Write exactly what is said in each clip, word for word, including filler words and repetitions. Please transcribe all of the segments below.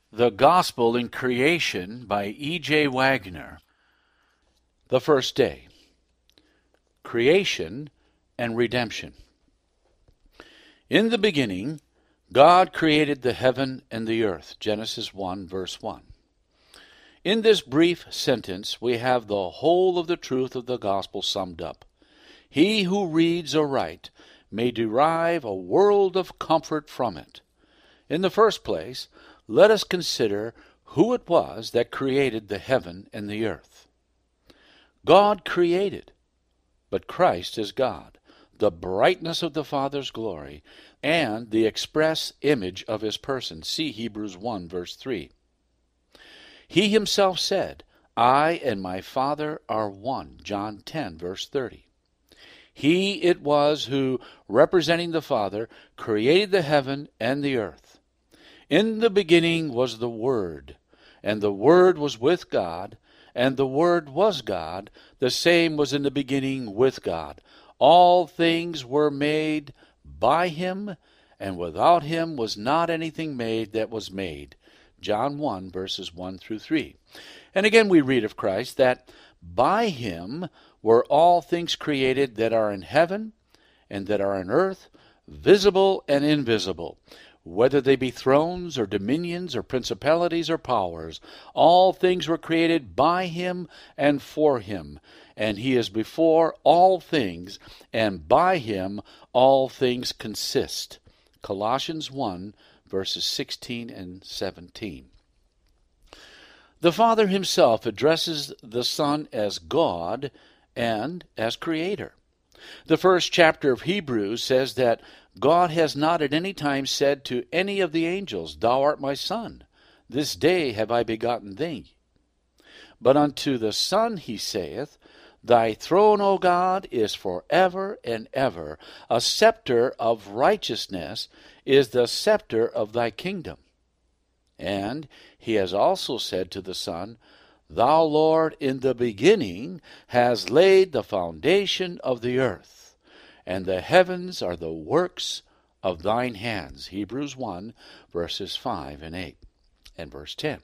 The Gospel in Creation by E J Wagner. The first day. Creation and redemption. In the beginning, God created the heaven and the earth. Genesis one, verse one. In this brief sentence, we have the whole of the truth of the gospel summed up. He who reads aright may derive a world of comfort from it. In the first place, let us consider who it was that created the heaven and the earth. God created, but Christ is God, the brightness of the Father's glory, and the express image of his person. See Hebrews one, verse three. He himself said, I and my Father are one. John ten, verse thirty. He it was who, representing the Father, created the heaven and the earth. In the beginning was the Word, and the Word was with God, and the Word was God. The same was in the beginning with God. All things were made by him, and without him was not anything made that was made. John one, verses one through three. And again we read of Christ that by him were all things created that are in heaven and that are on earth, visible and invisible. Whether they be thrones or dominions or principalities or powers, all things were created by him and for him. And he is before all things, and by him all things consist. Colossians one, verses sixteen and seventeen. The Father himself addresses the Son as God and as Creator. The first chapter of Hebrews says that God has not at any time said to any of the angels, Thou art my Son, this day have I begotten thee. But unto the Son he saith, Thy throne, O God, is forever and ever. A scepter of righteousness is the scepter of thy kingdom. And he has also said to the Son, Thou, Lord, in the beginning hast laid the foundation of the earth, and the heavens are the works of thine hands. Hebrews one, verses five and eight, and verse ten.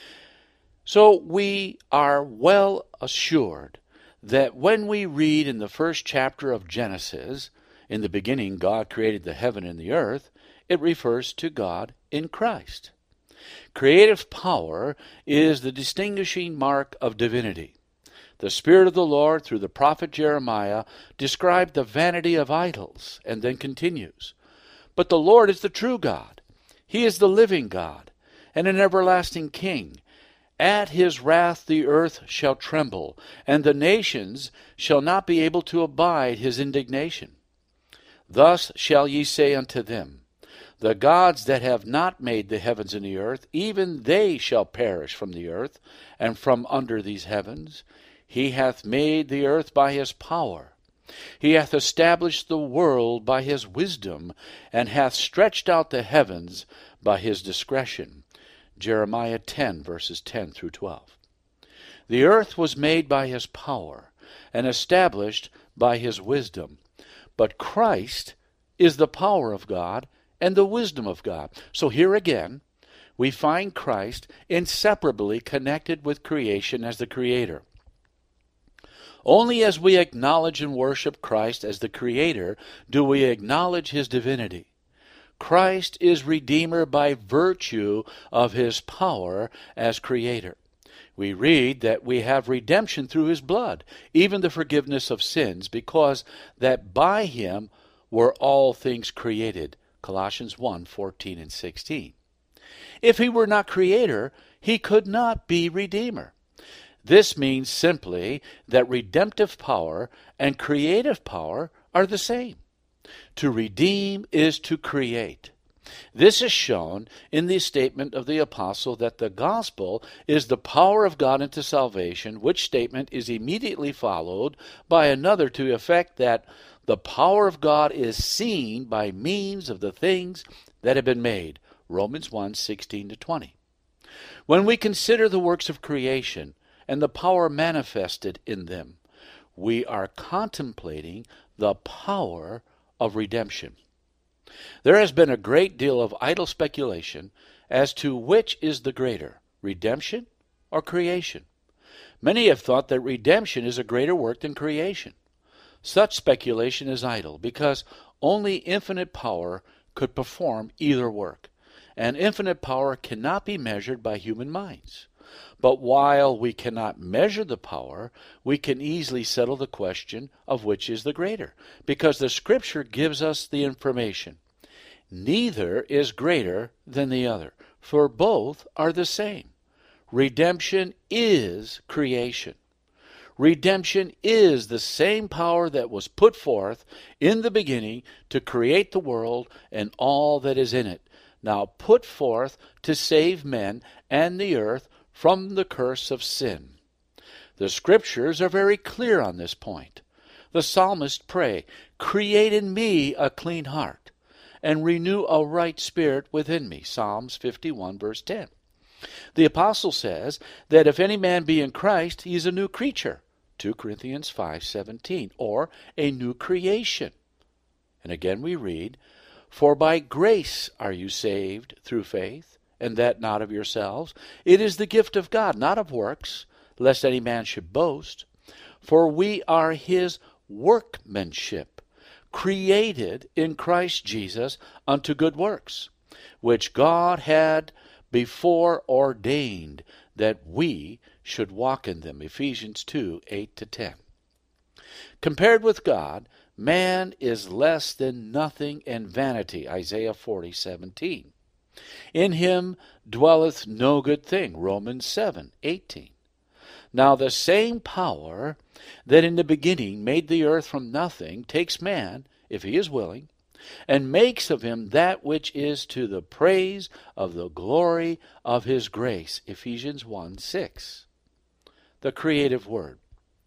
So we are well assured that when we read in the first chapter of Genesis, in the beginning God created the heaven and the earth, it refers to God in Christ. Creative power is the distinguishing mark of divinity. The Spirit of the Lord, through the prophet Jeremiah, described the vanity of idols, and then continues, But the Lord is the true God. He is the living God, and an everlasting King. At his wrath the earth shall tremble, and the nations shall not be able to abide his indignation. Thus shall ye say unto them, The gods that have not made the heavens and the earth, even they shall perish from the earth, and from under these heavens. He hath made the earth by his power. He hath established the world by his wisdom, and hath stretched out the heavens by his discretion. Jeremiah ten, verses ten through twelve. The earth was made by his power, and established by his wisdom. But Christ is the power of God and the wisdom of God. So here again, we find Christ inseparably connected with creation as the Creator. Only as we acknowledge and worship Christ as the Creator do we acknowledge his divinity. Christ is Redeemer by virtue of his power as Creator. We read that we have redemption through his blood, even the forgiveness of sins, because that by him were all things created. Colossians one, fourteen and sixteen. If he were not Creator, he could not be Redeemer. This means simply that redemptive power and creative power are the same. To redeem is to create. This is shown in the statement of the apostle that the gospel is the power of God into salvation, which statement is immediately followed by another to the effect that the power of God is seen by means of the things that have been made. Romans one, sixteen to twenty. When we consider the works of creation and the power manifested in them, we are contemplating the power of redemption. There has been a great deal of idle speculation as to which is the greater, redemption or creation. Many have thought that redemption is a greater work than creation. Such speculation is idle, because only infinite power could perform either work, and infinite power cannot be measured by human minds. But while we cannot measure the power, we can easily settle the question of which is the greater, because the Scripture gives us the information. Neither is greater than the other, for both are the same. Redemption is creation. Redemption is the same power that was put forth in the beginning to create the world and all that is in it, now put forth to save men and the earth from the curse of sin. The Scriptures are very clear on this point. The psalmist pray, "Create in me a clean heart, and renew a right spirit within me." Psalms fifty-one, verse ten. The apostle says that if any man be in Christ, he is a new creature. Second Corinthians five seventeen, or a new creation. And again we read, "For by grace are you saved through faith, and that not of yourselves. It is the gift of God, not of works, lest any man should boast. For we are his workmanship, created in Christ Jesus unto good works, which God had before ordained that we should walk in them." Ephesians two, eight to ten. Compared with God, man is less than nothing and vanity. Isaiah forty, seventeen. In him dwelleth no good thing. Romans seven, eighteen. Now the same power that in the beginning made the earth from nothing takes man, if he is willing, and makes of him that which is to the praise of the glory of his grace. Ephesians one, six. The creative word.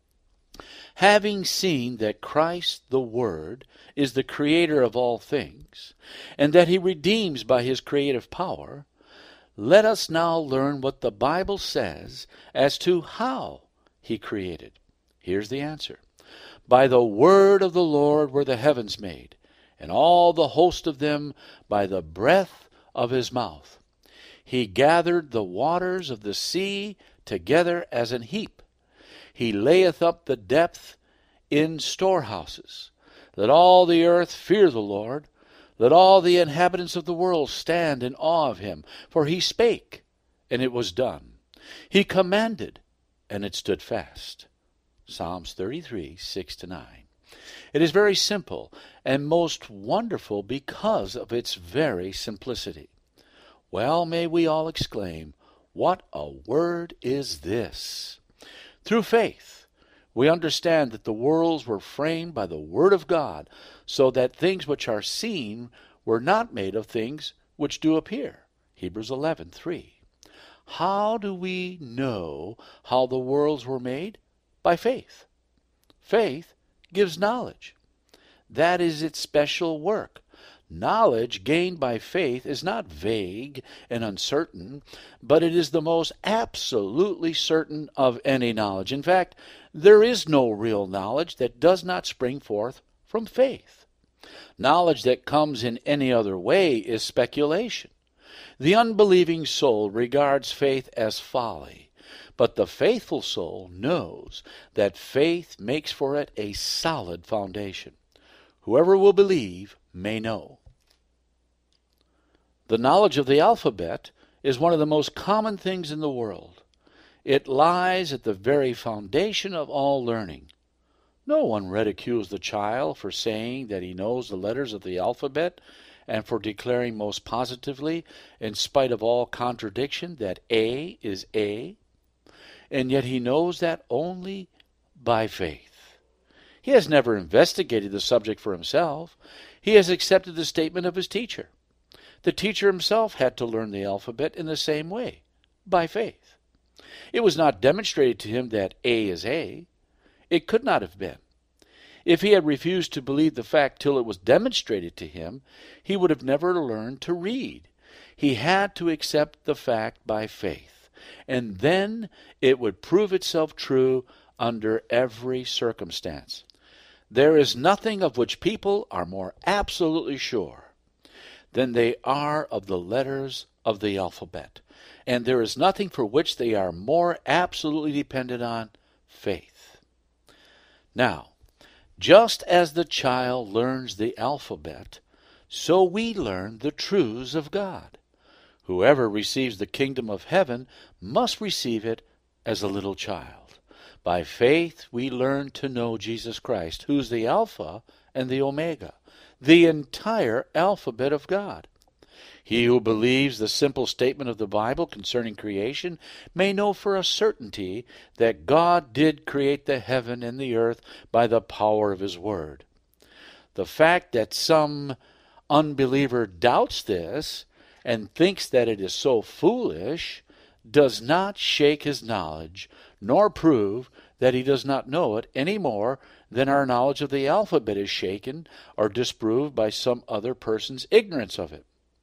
Having seen that Christ the Word is the creator of all things, and that he redeems by his creative power, let us now learn what the Bible says as to how he created. Here's the answer. By the word of the Lord were the heavens made, and all the host of them by the breath of his mouth. He gathered the waters of the sea together as an heap. He layeth up the depth in storehouses. Let all the earth fear the Lord. Let all the inhabitants of the world stand in awe of him. For he spake, and it was done. He commanded, and it stood fast. Psalms thirty-three, six to nine. It is very simple and most wonderful because of its very simplicity. Well, may we all exclaim, "What a word is this!" Through faith, we understand that the worlds were framed by the Word of God, so that things which are seen were not made of things which do appear. Hebrews eleven, three. How do we know how the worlds were made? By faith. Faith gives knowledge. That is its special work. Knowledge gained by faith is not vague and uncertain, but it is the most absolutely certain of any knowledge. In fact, there is no real knowledge that does not spring forth from faith. Knowledge that comes in any other way is speculation. The unbelieving soul regards faith as folly, but the faithful soul knows that faith makes for it a solid foundation. Whoever will believe may know. The knowledge of the alphabet is one of the most common things in the world. It lies at the very foundation of all learning. No one ridicules the child for saying that he knows the letters of the alphabet and for declaring most positively, in spite of all contradiction, that A is A, and yet he knows that only by faith. He has never investigated the subject for himself. He has accepted the statement of his teacher. The teacher himself had to learn the alphabet in the same way, by faith. It was not demonstrated to him that A is A. It could not have been. If he had refused to believe the fact till it was demonstrated to him, he would have never learned to read. He had to accept the fact by faith, and then it would prove itself true under every circumstance. There is nothing of which people are more absolutely sure than they are of the letters of the alphabet, and there is nothing for which they are more absolutely dependent on faith. Now, just as the child learns the alphabet, so we learn the truths of God. Whoever receives the kingdom of heaven must receive it as a little child. By faith we learn to know Jesus Christ, who's the Alpha and the Omega, the entire alphabet of God. He who believes the simple statement of the Bible concerning creation may know for a certainty that God did create the heaven and the earth by the power of his word. The fact that some unbeliever doubts this and thinks that it is so foolish does not shake his knowledge, nor prove that he does not know it any more than our knowledge of the alphabet is shaken or disproved by some other person's ignorance of it.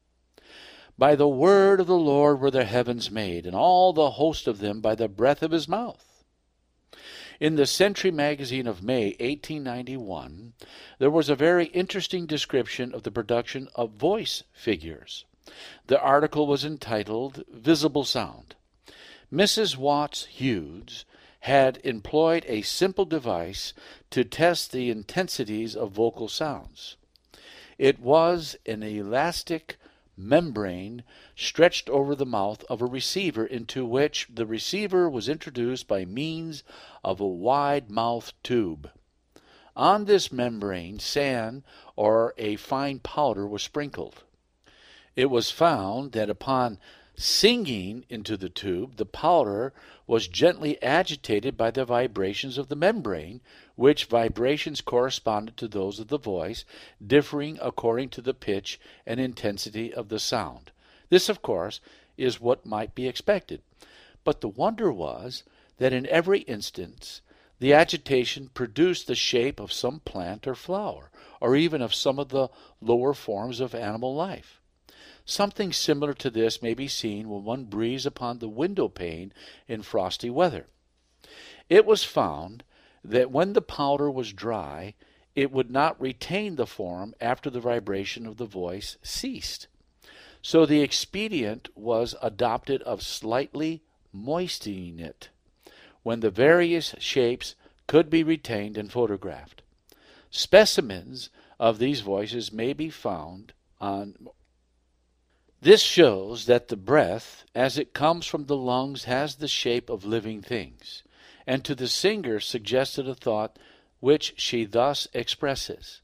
By the word of the Lord were the heavens made, and all the host of them by the breath of his mouth. In the Century magazine of May eighteen ninety-one, there was a very interesting description of the production of voice figures. The article was entitled Visible Sound. Missus Watts Hughes had employed a simple device to test the intensities of vocal sounds. It was an elastic membrane stretched over the mouth of a receiver into which the receiver was introduced by means of a wide-mouthed tube. On this membrane, sand or a fine powder was sprinkled. It was found that upon singing into the tube, the powder was gently agitated by the vibrations of the membrane, which vibrations corresponded to those of the voice, differing according to the pitch and intensity of the sound. This, of course, is what might be expected. But the wonder was that in every instance the agitation produced the shape of some plant or flower, or even of some of the lower forms of animal life. Something similar to this may be seen when one breathes upon the window pane in frosty weather. It was found that when the powder was dry, it would not retain the form after the vibration of the voice ceased. So the expedient was adopted of slightly moistening it, when the various shapes could be retained and photographed. Specimens of these voices may be found on. This shows that the breath, as it comes from the lungs, has the shape of living things, and to the singer suggested a thought which she thus expresses.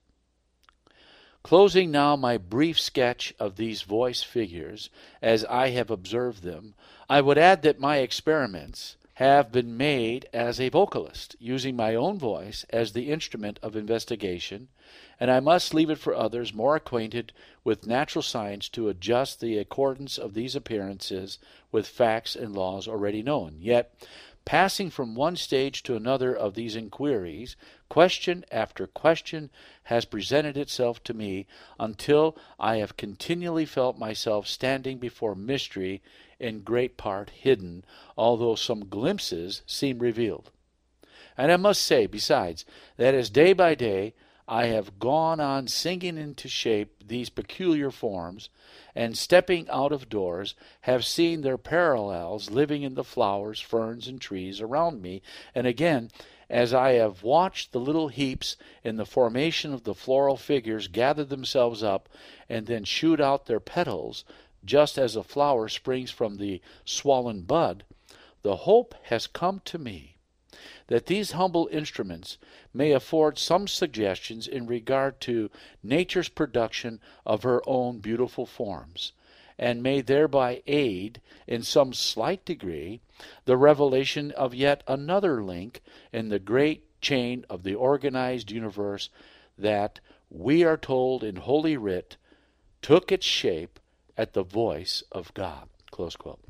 Closing now my brief sketch of these voice figures, as I have observed them, I would add that my experiments have been made as a vocalist, using my own voice as the instrument of investigation, and I must leave it for others more acquainted with natural science to adjust the accordance of these appearances with facts and laws already known. Yet, passing from one stage to another of these inquiries, question after question has presented itself to me until I have continually felt myself standing before mystery in great part hidden, although some glimpses seem revealed. And I must say, besides, that as day by day I have gone on singing into shape these peculiar forms, and stepping out of doors, have seen their parallels living in the flowers, ferns, and trees around me, and again, as I have watched the little heaps in the formation of the floral figures gather themselves up and then shoot out their petals, just as a flower springs from the swollen bud, the hope has come to me that these humble instruments may afford some suggestions in regard to nature's production of her own beautiful forms, and may thereby aid, in some slight degree, the revelation of yet another link in the great chain of the organized universe that, we are told in Holy Writ, took its shape at the voice of God. Close quote.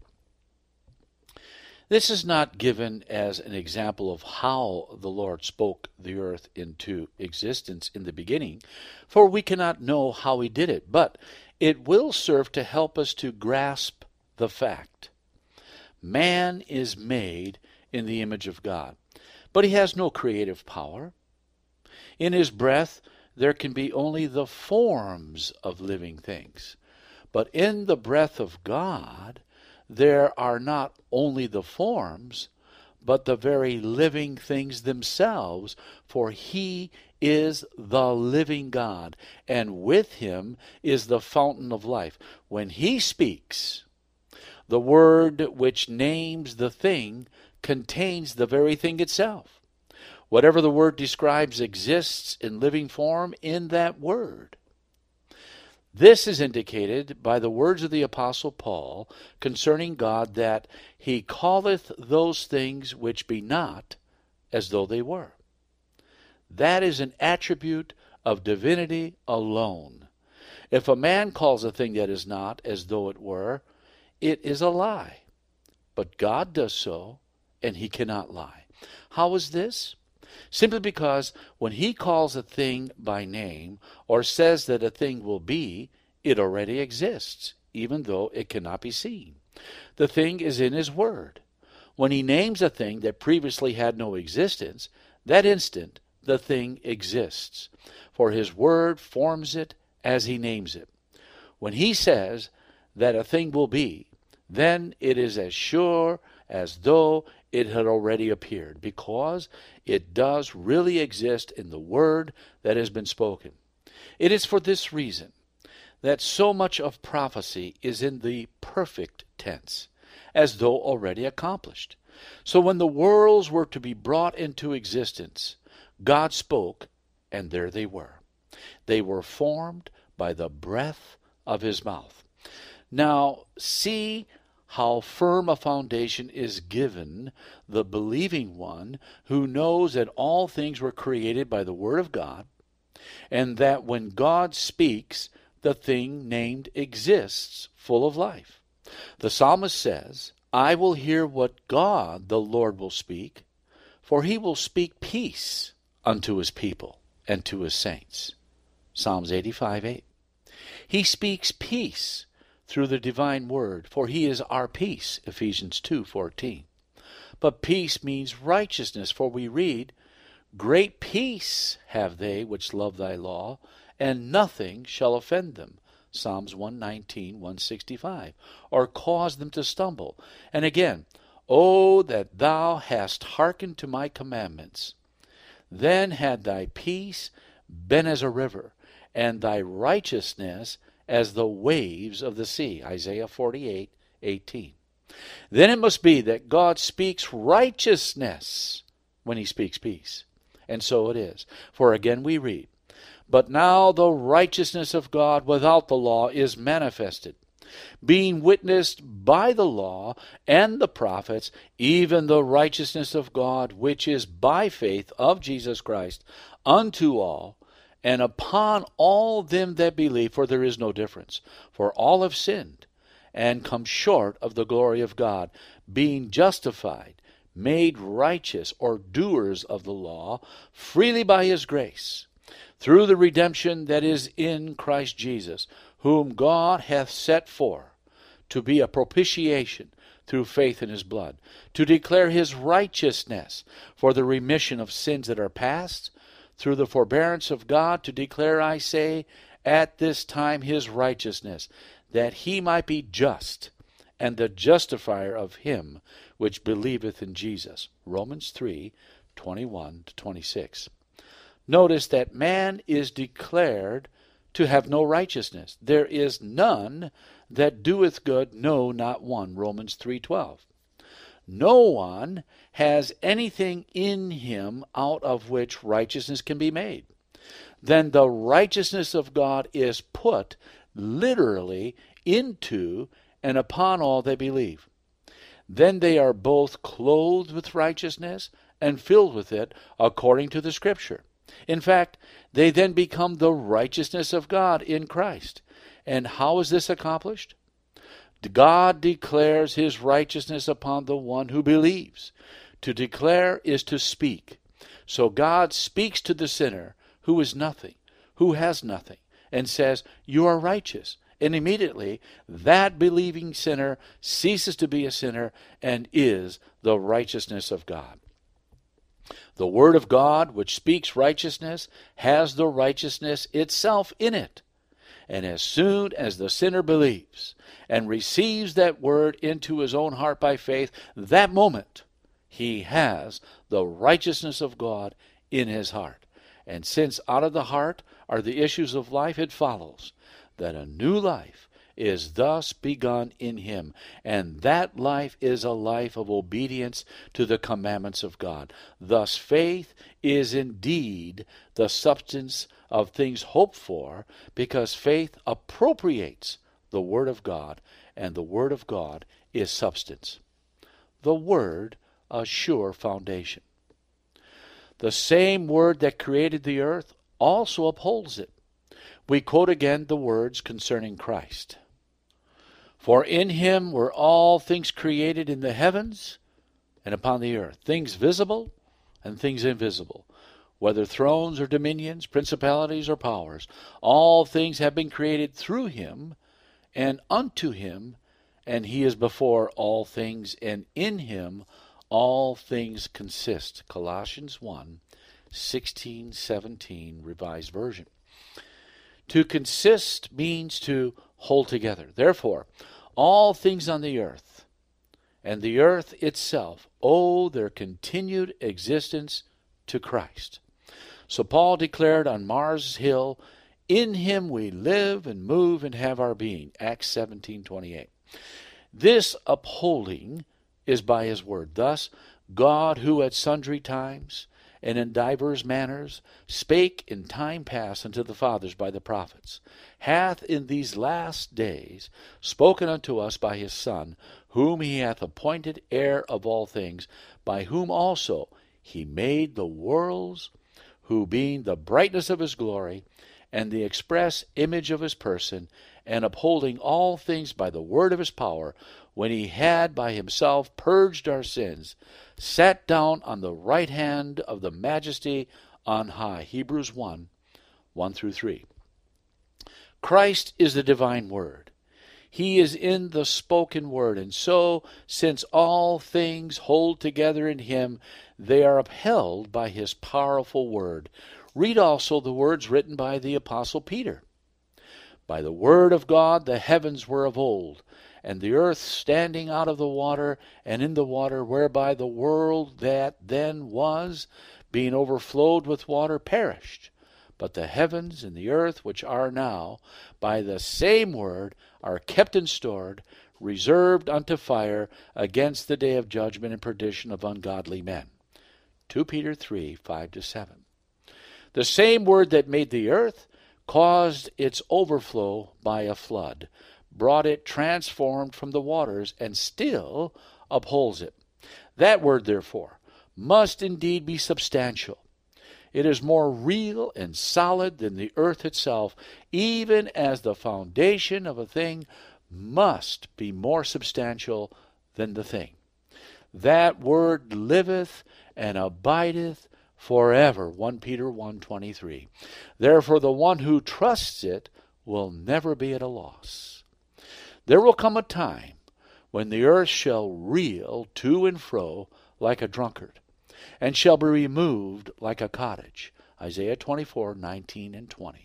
This is not given as an example of how the Lord spoke the earth into existence in the beginning, for we cannot know how he did it, but it will serve to help us to grasp the fact. Man is made in the image of God, but he has no creative power. In his breath there can be only the forms of living things, But in the breath of God, there are not only the forms, but the very living things themselves, for he is the living God, and with him is the fountain of life. When he speaks, the word which names the thing contains the very thing itself. Whatever the word describes exists in living form in that word. This is indicated by the words of the Apostle Paul concerning God, that he calleth those things which be not as though they were. That is an attribute of divinity alone. If a man calls a thing that is not as though it were, it is a lie. But God does so, and he cannot lie. How is this? Simply because when he calls a thing by name, or says that a thing will be, it already exists, even though it cannot be seen. The thing is in his word. When he names a thing that previously had no existence, that instant the thing exists, for his word forms it as he names it. When he says that a thing will be, then it is as sure as though it had already appeared, because it does really exist in the word that has been spoken. It is for this reason that so much of prophecy is in the perfect tense, as though already accomplished. So when the worlds were to be brought into existence, God spoke, and there they were. They were formed by the breath of his mouth. Now, see how firm a foundation is given the believing one who knows that all things were created by the word of God, and that when God speaks, the thing named exists, full of life. The psalmist says, I will hear what God the Lord will speak, for he will speak peace unto his people and to his saints. Psalms eighty-five eight. He speaks peace through the divine word, for he is our peace, Ephesians two fourteen. But peace means righteousness, for we read, Great peace have they which love thy law, and nothing shall offend them, Psalms one nineteen, one sixty-five, or cause them to stumble. And again, O that thou hast hearkened to my commandments, then had thy peace been as a river, and thy righteousness as the waves of the sea, Isaiah forty-eight eighteen. Then it must be that God speaks righteousness when he speaks peace. And so it is. For again we read, But now the righteousness of God without the law is manifested, being witnessed by the law and the prophets, even the righteousness of God, which is by faith of Jesus Christ, unto all, and upon all them that believe, for there is no difference. For all have sinned, and come short of the glory of God, being justified, made righteous, or doers of the law, freely by his grace, through the redemption that is in Christ Jesus, whom God hath set forth to be a propitiation through faith in his blood, to declare his righteousness for the remission of sins that are past, through the forbearance of God, to declare, I say, at this time his righteousness, that he might be just, and the justifier of him which believeth in Jesus. Romans three, twenty-one to twenty-six. Notice that man is declared to have no righteousness. There is none that doeth good, no, not one. Romans three twelve. No one has anything in him out of which righteousness can be made. Then the righteousness of God is put literally into and upon all that believe. Then they are both clothed with righteousness and filled with it according to the Scripture. In fact, they then become the righteousness of God in Christ. And how is this accomplished? God declares his righteousness upon the one who believes. To declare is to speak. So God speaks to the sinner who is nothing, who has nothing, and says, you are righteous. And immediately that believing sinner ceases to be a sinner and is the righteousness of God. The Word of God, which speaks righteousness, has the righteousness itself in it. And as soon as the sinner believes and receives that word into his own heart by faith, that moment he has the righteousness of God in his heart. And since out of the heart are the issues of life, it follows that a new life is thus begun in him, and that life is a life of obedience to the commandments of God. Thus faith is indeed the substance of things hoped for, because faith appropriates the Word of God, and the Word of God is substance. The Word, a sure foundation. The same Word that created the earth also upholds it. We quote again the words concerning Christ. For in him were all things created in the heavens and upon the earth, things visible and things invisible, whether thrones or dominions, principalities or powers. All things have been created through him and unto him, and he is before all things, and in him all things consist. Colossians one, sixteen, seventeen, Revised Version. To consist means to hold together. Therefore, all things on the earth and the earth itself owe their continued existence to Christ. So Paul declared on Mars Hill, in him we live and move and have our being. Acts seventeen twenty-eight. This upholding is by his word. Thus, God, who at sundry times and in divers manners spake in time past unto the fathers by the prophets, hath in these last days spoken unto us by his Son, whom he hath appointed heir of all things, by whom also he made the worlds, who being the brightness of his glory, and the express image of his person, and upholding all things by the word of his power, when he had by himself purged our sins, sat down on the right hand of the majesty on high. Hebrews one, one through three. Christ is the divine word. He is in the spoken word, and so, since all things hold together in him, they are upheld by his powerful word. Read also the words written by the Apostle Peter. By the word of God the heavens were of old, and the earth standing out of the water and in the water, whereby the world that then was, being overflowed with water, perished. But the heavens and the earth, which are now, by the same word, are kept and stored, reserved unto fire, against the day of judgment and perdition of ungodly men. Second Peter three, five to seven. The same word that made the earth caused its overflow by a flood, brought it transformed from the waters, and still upholds it. That word, therefore, must indeed be substantial. It is more real and solid than the earth itself, even as the foundation of a thing must be more substantial than the thing. That word liveth and abideth forever. First Peter one twenty-three. Therefore the one who trusts it will never be at a loss. There will come a time when the earth shall reel to and fro like a drunkard, and shall be removed like a cottage. Isaiah twenty-four, nineteen and twenty.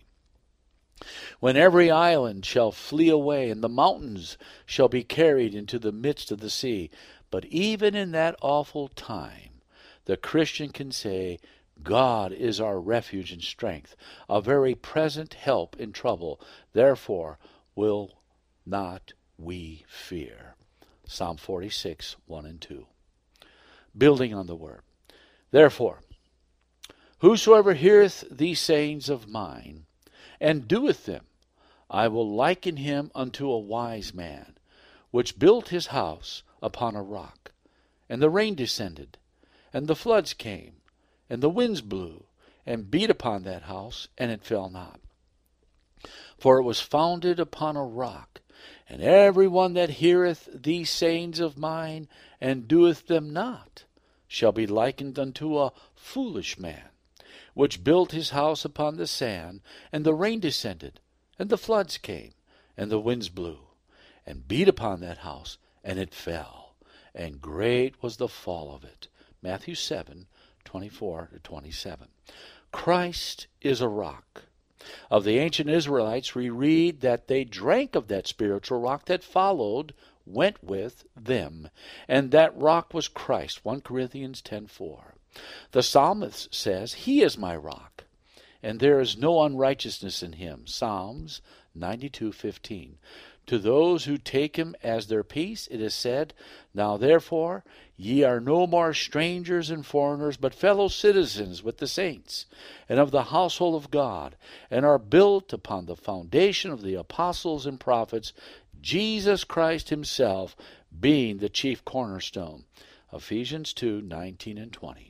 When every island shall flee away, and the mountains shall be carried into the midst of the sea. But even in that awful time, the Christian can say, God is our refuge and strength, a very present help in trouble. Therefore will not we fear. Psalm forty-six, one and two. Building on the word. Therefore, whosoever heareth these sayings of mine, and doeth them, I will liken him unto a wise man, which built his house upon a rock. And the rain descended, and the floods came, and the winds blew, and beat upon that house, and it fell not. For it was founded upon a rock. And every one that heareth these sayings of mine, and doeth them not, shall be likened unto a foolish man, which built his house upon the sand, and the rain descended, and the floods came, and the winds blew, and beat upon that house, and it fell, and great was the fall of it. Matthew seven, twenty-four to twenty-seven. Christ is a rock. Of the ancient Israelites, we read that they drank of that spiritual rock that followed, went with them, and that rock was Christ, First Corinthians ten four. The psalmist says, He is my rock, and there is no unrighteousness in him, Psalms ninety-two fifteen. To those who take him as their peace, it is said, Now therefore ye are no more strangers and foreigners, but fellow citizens with the saints, and of the household of God, and are built upon the foundation of the apostles and prophets, Jesus Christ himself being the chief cornerstone. Ephesians two nineteen and twenty.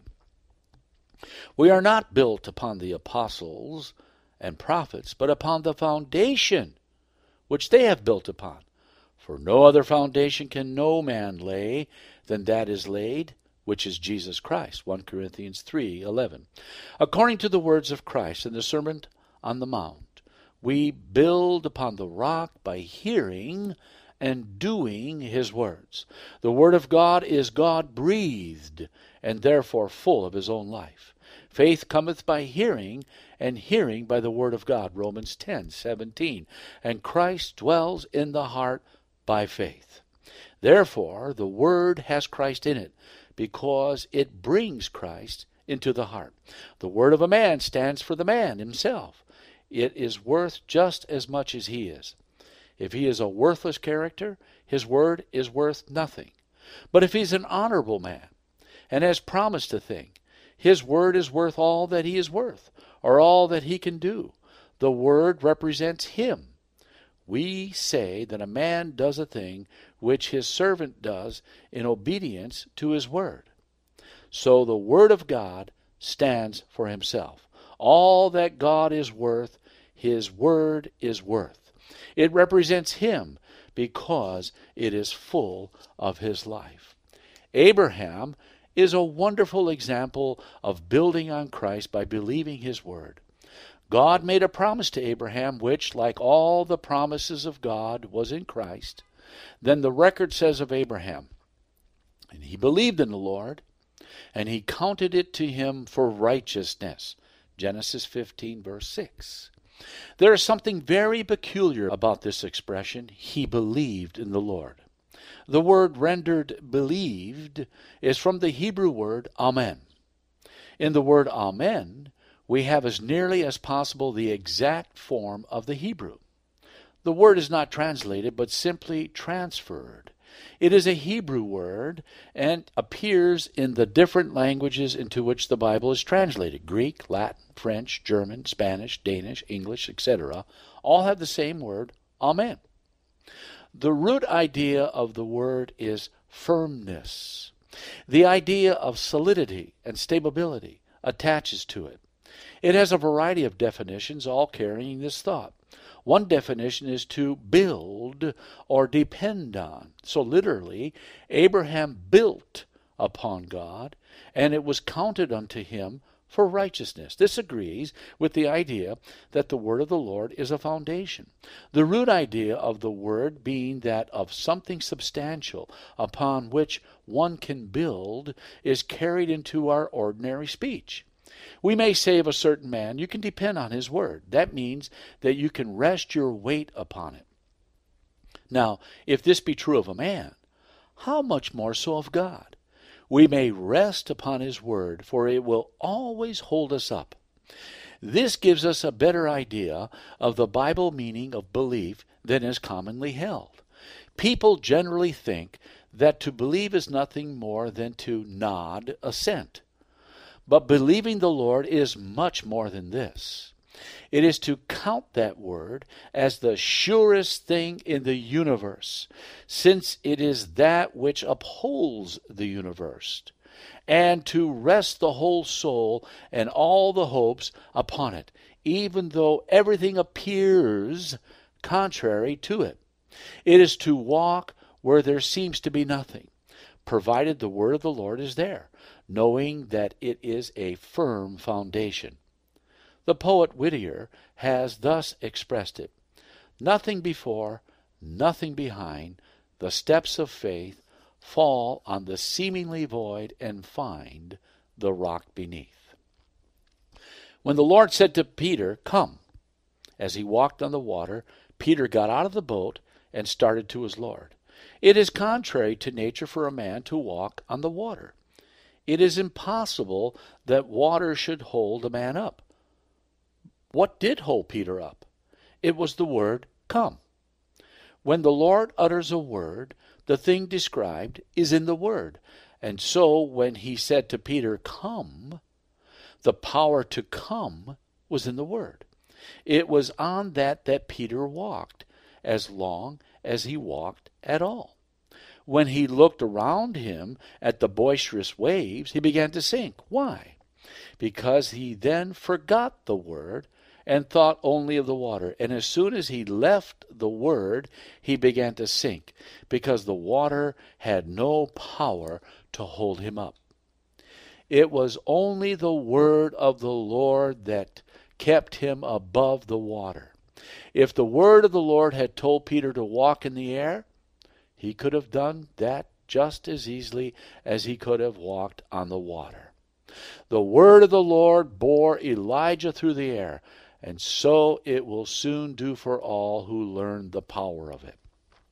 We are not built upon the apostles and prophets, but upon the foundation which they have built upon. For no other foundation can no man lay than that is laid, which is Jesus Christ. First Corinthians three eleven. According to the words of Christ in the Sermon on the Mount, we build upon the rock by hearing and doing his words. The Word of God is God-breathed, and therefore full of his own life. Faith cometh by hearing, and hearing by the word of God, Romans ten seventeen. And Christ dwells in the heart by faith. Therefore, the word has Christ in it, because it brings Christ into the heart. The word of a man stands for the man himself. It is worth just as much as he is. If he is a worthless character, his word is worth nothing. But if he's an honorable man, and has promised a thing, his word is worth all that he is worth, or all that he can do. The word represents him. We say that a man does a thing which his servant does in obedience to his word. So the word of God stands for himself. All that God is worth, his word is worth. It represents him because it is full of his life. Abraham is a wonderful example of building on Christ by believing his word. God made a promise to Abraham, which, like all the promises of God, was in Christ. Then the record says of Abraham, and he believed in the Lord, and he counted it to him for righteousness. Genesis fifteen, verse six. There is something very peculiar about this expression, he believed in the Lord. The word rendered believed is from the Hebrew word amen. In the word amen, we have as nearly as possible the exact form of the Hebrew. The word is not translated, but simply transferred. It is a Hebrew word and appears in the different languages into which the Bible is translated. Greek, Latin, French, German, Spanish, Danish, English, et cetera all have the same word, amen. The root idea of the word is firmness. The idea of solidity and stability attaches to it. It has a variety of definitions, all carrying this thought. One definition is to build or depend on. So literally, Abraham built upon God, and it was counted unto him for righteousness. This agrees with the idea that the word of the Lord is a foundation. The root idea of the word being that of something substantial upon which one can build is carried into our ordinary speech. We may say of a certain man, you can depend on his word. That means that you can rest your weight upon it. Now, if this be true of a man, how much more so of God? We may rest upon his word, for it will always hold us up. This gives us a better idea of the Bible meaning of belief than is commonly held. People generally think that to believe is nothing more than to nod assent. But believing the Lord is much more than this. It is to count that word as the surest thing in the universe, since it is that which upholds the universe, and to rest the whole soul and all the hopes upon it, even though everything appears contrary to it. It is to walk where there seems to be nothing, provided the word of the Lord is there, knowing that it is a firm foundation. The poet Whittier has thus expressed it: nothing before, nothing behind, the steps of faith fall on the seemingly void and find the rock beneath. When the Lord said to Peter, "Come," As he walked on the water, Peter got out of the boat and started to his Lord. It is contrary to nature for a man to walk on the water. It is impossible that water should hold a man up. What did hold Peter up? It was the word, come. When the Lord utters a word, the thing described is in the word. And so when he said to Peter, come, the power to come was in the word. It was on that that Peter walked, as long as he walked at all. When he looked around him at the boisterous waves, he began to sink. Why? Because he then forgot the word and thought only of the water. And as soon as he left the word, he began to sink, because the water had no power to hold him up. It was only the word of the Lord that kept him above the water. If the word of the Lord had told Peter to walk in the air, he could have done that just as easily as he could have walked on the water. The word of the Lord bore Elijah through the air, and so it will soon do for all who learn the power of it.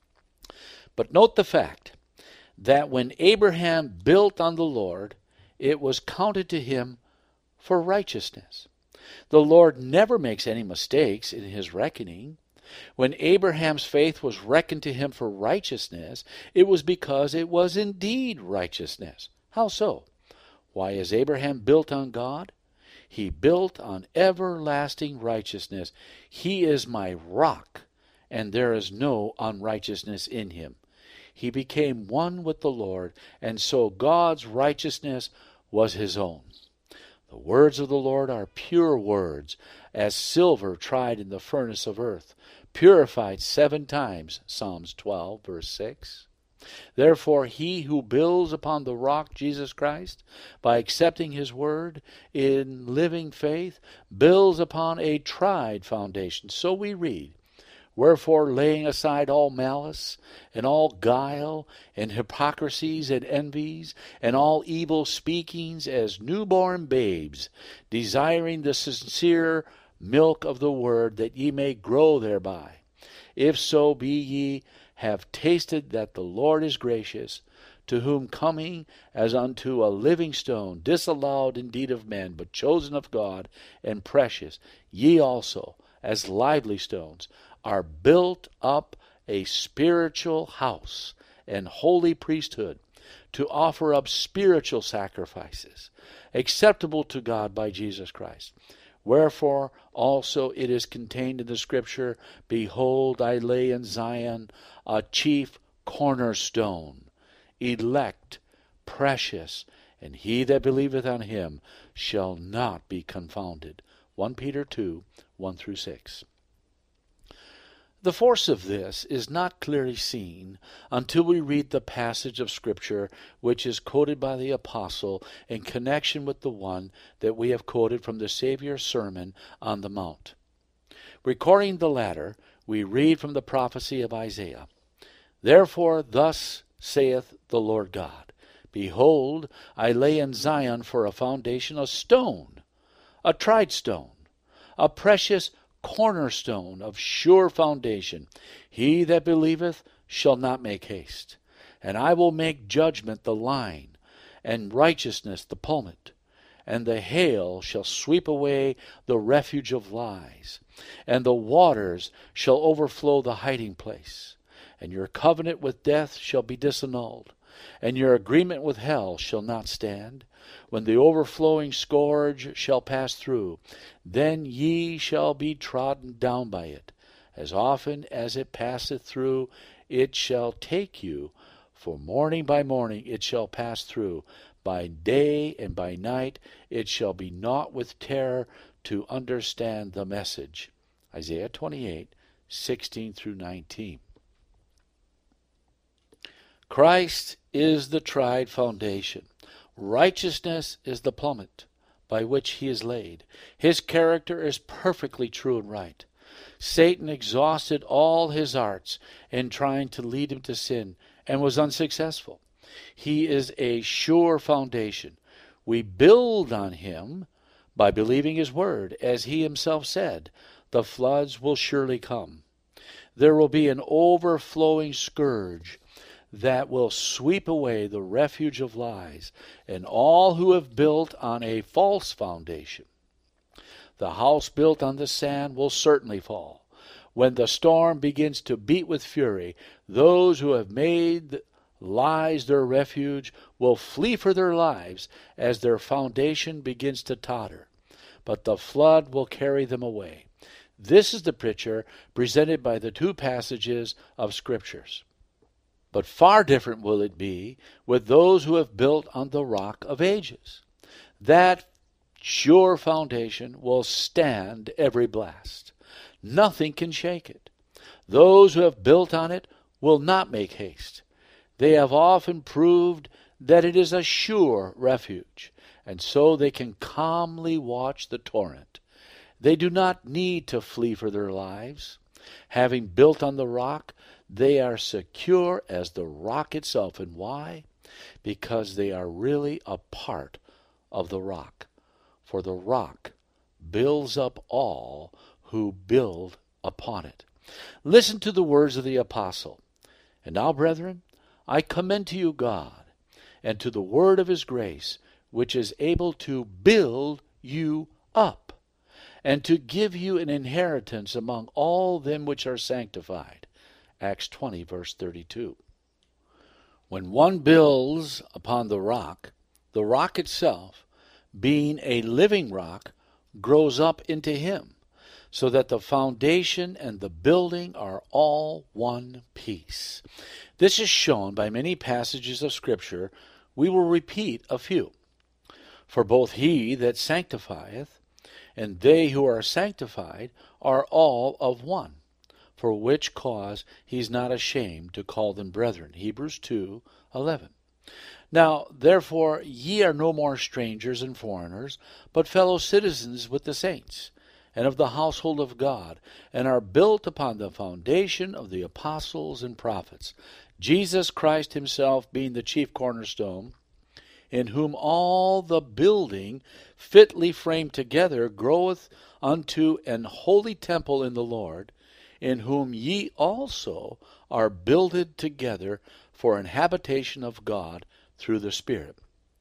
But note the fact that when Abraham built on the Lord, it was counted to him for righteousness. The Lord never makes any mistakes in his reckoning. When Abraham's faith was reckoned to him for righteousness, it was because it was indeed righteousness. How so? Why is Abraham built on God? He built on everlasting righteousness. He is my rock, and there is no unrighteousness in him. He became one with the Lord, and so God's righteousness was his own. The words of the Lord are pure words, as silver tried in the furnace of earth, purified seven times, Psalms twelve, verse six. Therefore he who builds upon the rock, Jesus Christ, by accepting his word in living faith, builds upon a tried foundation. So we read, wherefore, laying aside all malice, and all guile, and hypocrisies, and envies, and all evil speakings, as newborn babes, desiring the sincere milk of the word, that ye may grow thereby. If so be ye have tasted that the Lord is gracious, to whom coming as unto a living stone, disallowed indeed of men, but chosen of God, and precious, ye also, as lively stones, are built up a spiritual house and holy priesthood, to offer up spiritual sacrifices, acceptable to God by Jesus Christ. Wherefore also it is contained in the Scripture, behold, I lay in Zion a chief cornerstone, elect, precious, and he that believeth on him shall not be confounded. First Peter two, one through six. The force of this is not clearly seen until we read the passage of Scripture which is quoted by the Apostle in connection with the one that we have quoted from the Savior's Sermon on the Mount. Recording the latter, we read from the prophecy of Isaiah, Therefore thus saith the Lord God, Behold, I lay in Zion for a foundation a stone, a tried stone, a precious cornerstone of sure foundation. He that believeth shall not make haste. And I will make judgment the line, and righteousness the plummet. And the hail shall sweep away the refuge of lies, and the waters shall overflow the hiding place. And your covenant with death shall be disannulled, and your agreement with hell shall not stand. When the overflowing scourge shall pass through, then ye shall be trodden down by it. As often as it passeth through, it shall take you. For morning by morning it shall pass through. By day and by night it shall be naught with terror to understand the message. Isaiah twenty-eight, sixteen through nineteen. Christ is the tried foundation. Righteousness is the plummet by which he is laid. His character is perfectly true and right. Satan exhausted all his arts in trying to lead him to sin and was unsuccessful. He is a sure foundation. We build on him by believing his word, as he himself said, the floods will surely come. There will be an overflowing scourge that will sweep away the refuge of lies and all who have built on a false foundation. The house built on the sand will certainly fall. When the storm begins to beat with fury, those who have made lies their refuge will flee for their lives as their foundation begins to totter. But the flood will carry them away. This is the picture presented by the two passages of Scriptures. But far different will it be with those who have built on the rock of ages. That sure foundation will stand every blast. Nothing can shake it. Those who have built on it will not make haste. They have often proved that it is a sure refuge, and so they can calmly watch the torrent. They do not need to flee for their lives. Having built on the rock, they are secure as the rock itself. And why? Because they are really a part of the rock. For the rock builds up all who build upon it. Listen to the words of the apostle. And now, brethren, I commend to you God, and to the word of his grace, which is able to build you up, and to give you an inheritance among all them which are sanctified. Acts twenty, verse thirty-two. When one builds upon the rock, the rock itself, being a living rock, grows up into him, so that the foundation and the building are all one piece. This is shown by many passages of Scripture. We will repeat a few. For both he that sanctifieth and they who are sanctified are all of one, for which cause he is not ashamed to call them brethren. Hebrews two eleven. Now, therefore, ye are no more strangers and foreigners, but fellow citizens with the saints, and of the household of God, and are built upon the foundation of the apostles and prophets, Jesus Christ himself being the chief cornerstone, in whom all the building fitly framed together groweth unto an holy temple in the Lord, in whom ye also are builded together for an habitation of God through the Spirit.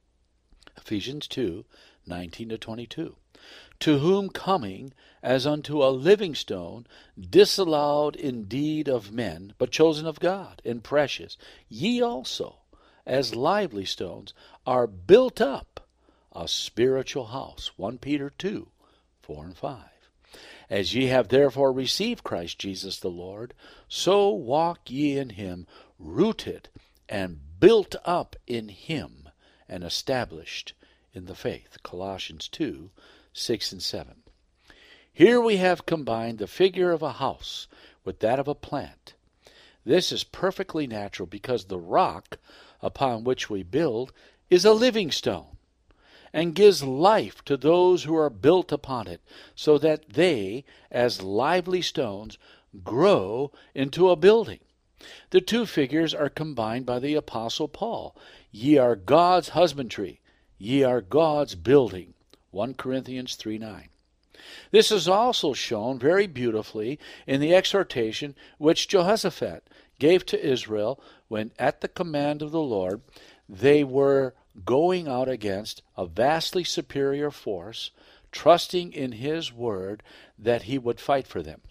Ephesians two nineteen to twenty-two. To whom coming as unto a living stone, disallowed indeed of men, but chosen of God, and precious, ye also, as lively stones, are built up a spiritual house. First Peter two four and five. As ye have therefore received Christ Jesus the Lord, so walk ye in him, rooted and built up in him, and established in the faith. Colossians two six and seven. Here we have combined the figure of a house with that of a plant. This is perfectly natural because the rock upon which we build is a living stone and gives life to those who are built upon it, so that they, as lively stones, grow into a building. The two figures are combined by the Apostle Paul. Ye are God's husbandry, ye are God's building. First Corinthians three nine. This is also shown very beautifully in the exhortation which Jehoshaphat gave to Israel when, at the command of the Lord, they were going out against a vastly superior force, trusting in his word that he would fight for them.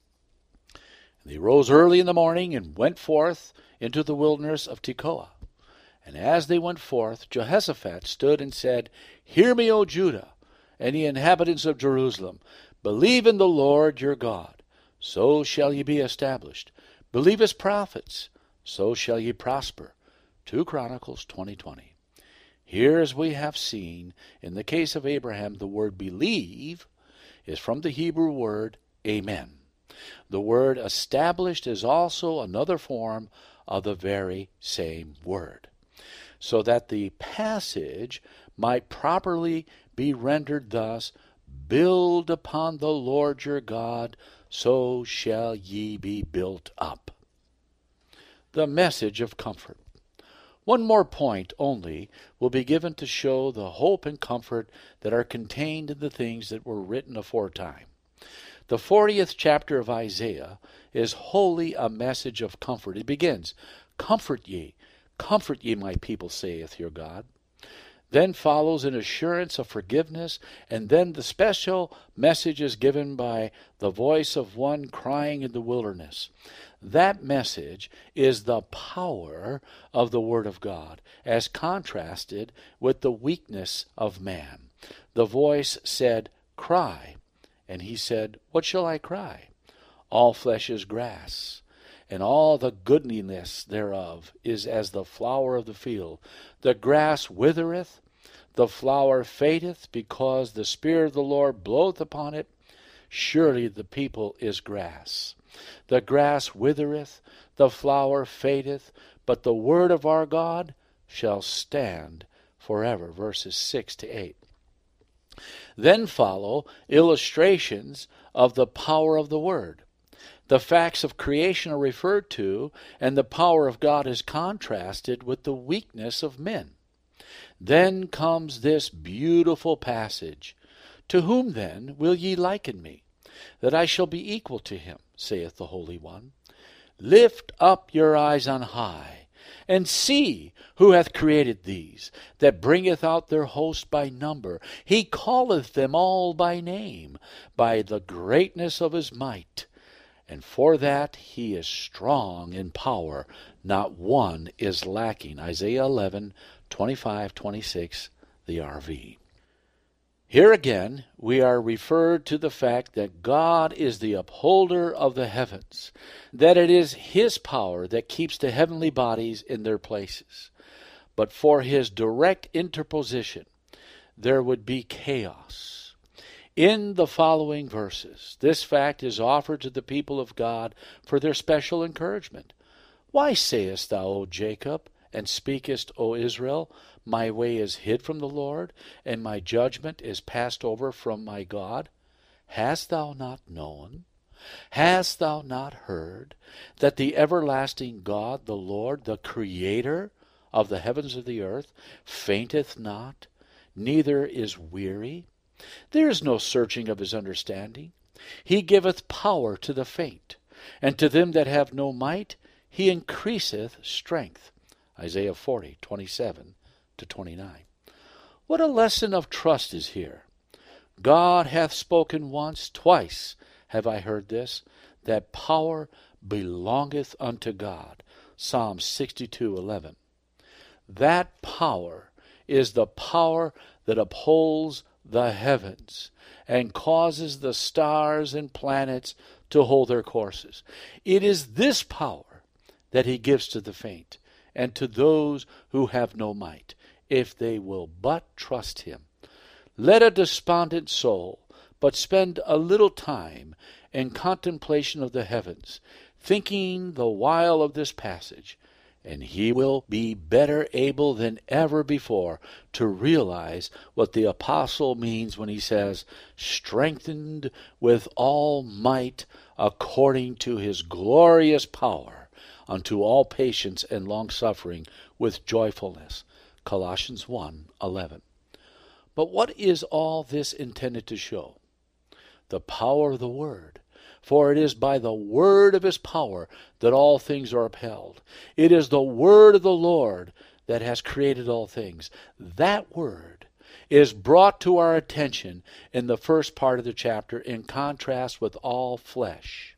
And they rose early in the morning and went forth into the wilderness of Tekoa. And as they went forth, Jehoshaphat stood and said, Hear me, O Judah, and ye inhabitants of Jerusalem. Believe in the Lord your God, so shall ye be established. Believe his prophets, so shall ye prosper. Second Chronicles twenty twenty. Here, as we have seen, in the case of Abraham, the word believe is from the Hebrew word amen. The word established is also another form of the very same word, so that the passage might properly be rendered thus, Build upon the Lord your God, so shall ye be built up. The message of comfort. One more point only will be given to show the hope and comfort that are contained in the things that were written aforetime. The fortieth chapter of Isaiah is wholly a message of comfort. It begins, "Comfort ye, comfort ye, my people, saith your God." Then follows an assurance of forgiveness, and then the special message is given by the voice of one crying in the wilderness. That message is the power of the Word of God, as contrasted with the weakness of man. The voice said, "Cry," and he said, "What shall I cry? All flesh is grass, and all the goodliness thereof is as the flower of the field. The grass withereth, the flower fadeth, because the Spirit of the Lord bloweth upon it. Surely the people is grass. The grass withereth, the flower fadeth, but the word of our God shall stand forever." Verses six to eight. Then follow illustrations of the power of the Word. The facts of creation are referred to, and the power of God is contrasted with the weakness of men. Then comes this beautiful passage. "To whom then will ye liken me, that I shall be equal to him, saith the Holy One? Lift up your eyes on high, and see who hath created these, that bringeth out their host by number. He calleth them all by name, by the greatness of his might. And for that he is strong in power, not one is lacking." Isaiah eleven, twenty-five, twenty-six, the R V. Here again we are referred to the fact that God is the upholder of the heavens, that it is his power that keeps the heavenly bodies in their places. But for his direct interposition, there would be chaos. In the following verses, this fact is offered to the people of God for their special encouragement. "Why sayest thou, O Jacob, and speakest, O Israel, my way is hid from the Lord, and my judgment is passed over from my God? Hast thou not known? Hast thou not heard that the everlasting God, the Lord, the Creator of the heavens and the earth, fainteth not, neither is weary? There is no searching of his understanding. He giveth power to the faint, and to them that have no might he increaseth strength." Isaiah forty, twenty-seven to twenty-nine. What a lesson of trust is here. God hath spoken once, twice have I heard this, that power belongeth unto God. Psalm sixty-two, eleven. That power is the power that upholds the heavens and causes the stars and planets to hold their courses. It is this power that he gives to the faint and to those who have no might, if they will but trust him. Let a despondent soul but spend a little time in contemplation of the heavens, thinking the while of this passage, and he will be better able than ever before to realize what the apostle means when he says, "Strengthened with all might according to his glorious power, unto all patience and longsuffering with joyfulness." Colossians one, eleven. But what is all this intended to show? The power of the Word. For it is by the word of his power that all things are upheld. It is the word of the Lord that has created all things. That word is brought to our attention in the first part of the chapter in contrast with all flesh,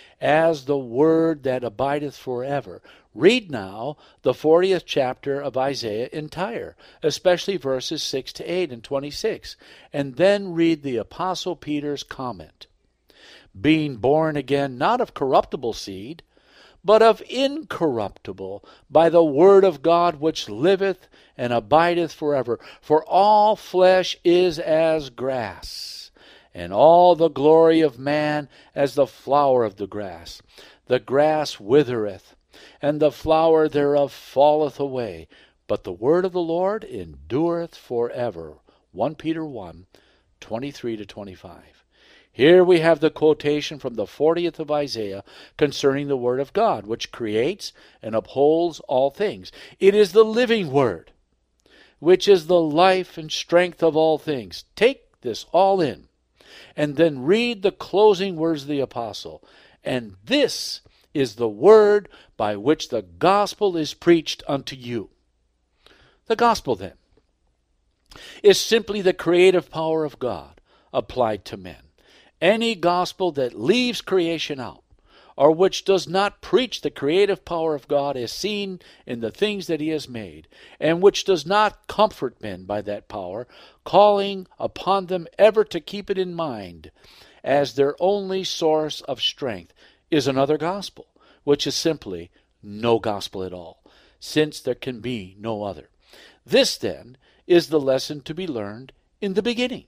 as the word that abideth forever. Read now the fortieth chapter of Isaiah entire, especially verses six to eight and twenty-six, and then read the Apostle Peter's comment. "Being born again, not of corruptible seed, but of incorruptible, by the word of God which liveth and abideth forever. For all flesh is as grass, and all the glory of man as the flower of the grass. The grass withereth, and the flower thereof falleth away, but the word of the Lord endureth forever." First Peter one, twenty-three to twenty-five. Here we have the quotation from the fortieth of Isaiah concerning the Word of God, which creates and upholds all things. It is the living Word, which is the life and strength of all things. Take this all in. And then read the closing words of the apostle. And this is the word by which the gospel is preached unto you. The gospel, then, is simply the creative power of God applied to men. Any gospel that leaves creation out, or which does not preach the creative power of God as seen in the things that he has made, and which does not comfort men by that power, calling upon them ever to keep it in mind as their only source of strength, is another gospel, which is simply no gospel at all, since there can be no other. This, then, is the lesson to be learned in the beginning.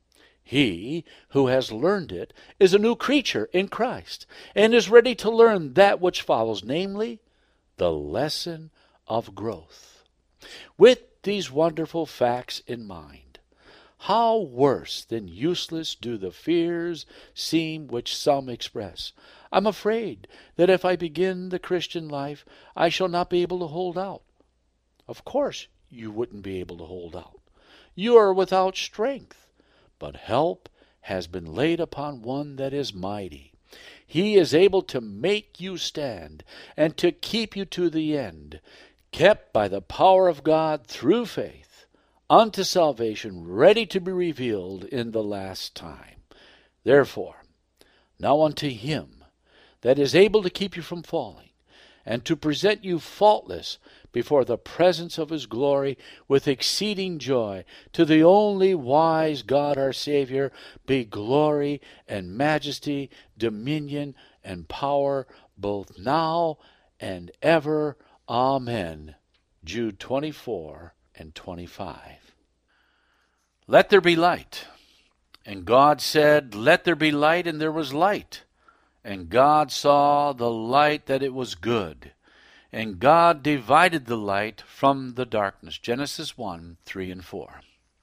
He who has learned it is a new creature in Christ, and is ready to learn that which follows, namely, the lesson of growth. With these wonderful facts in mind, how worse than useless do the fears seem which some express. I'm afraid that if I begin the Christian life, I shall not be able to hold out. Of course you wouldn't be able to hold out. You are without strength. But help has been laid upon one that is mighty. He is able to make you stand and to keep you to the end, kept by the power of God through faith, unto salvation, ready to be revealed in the last time. Therefore, now unto him that is able to keep you from falling, and to present you faultless before the presence of his glory with exceeding joy, to the only wise God our Savior, be glory and majesty, dominion and power, both now and ever. Amen. Jude twenty-four and twenty-five. Let there be light. And God said, Let there be light, and there was light. And God saw the light that it was good. And God divided the light from the darkness. Genesis one, three and four.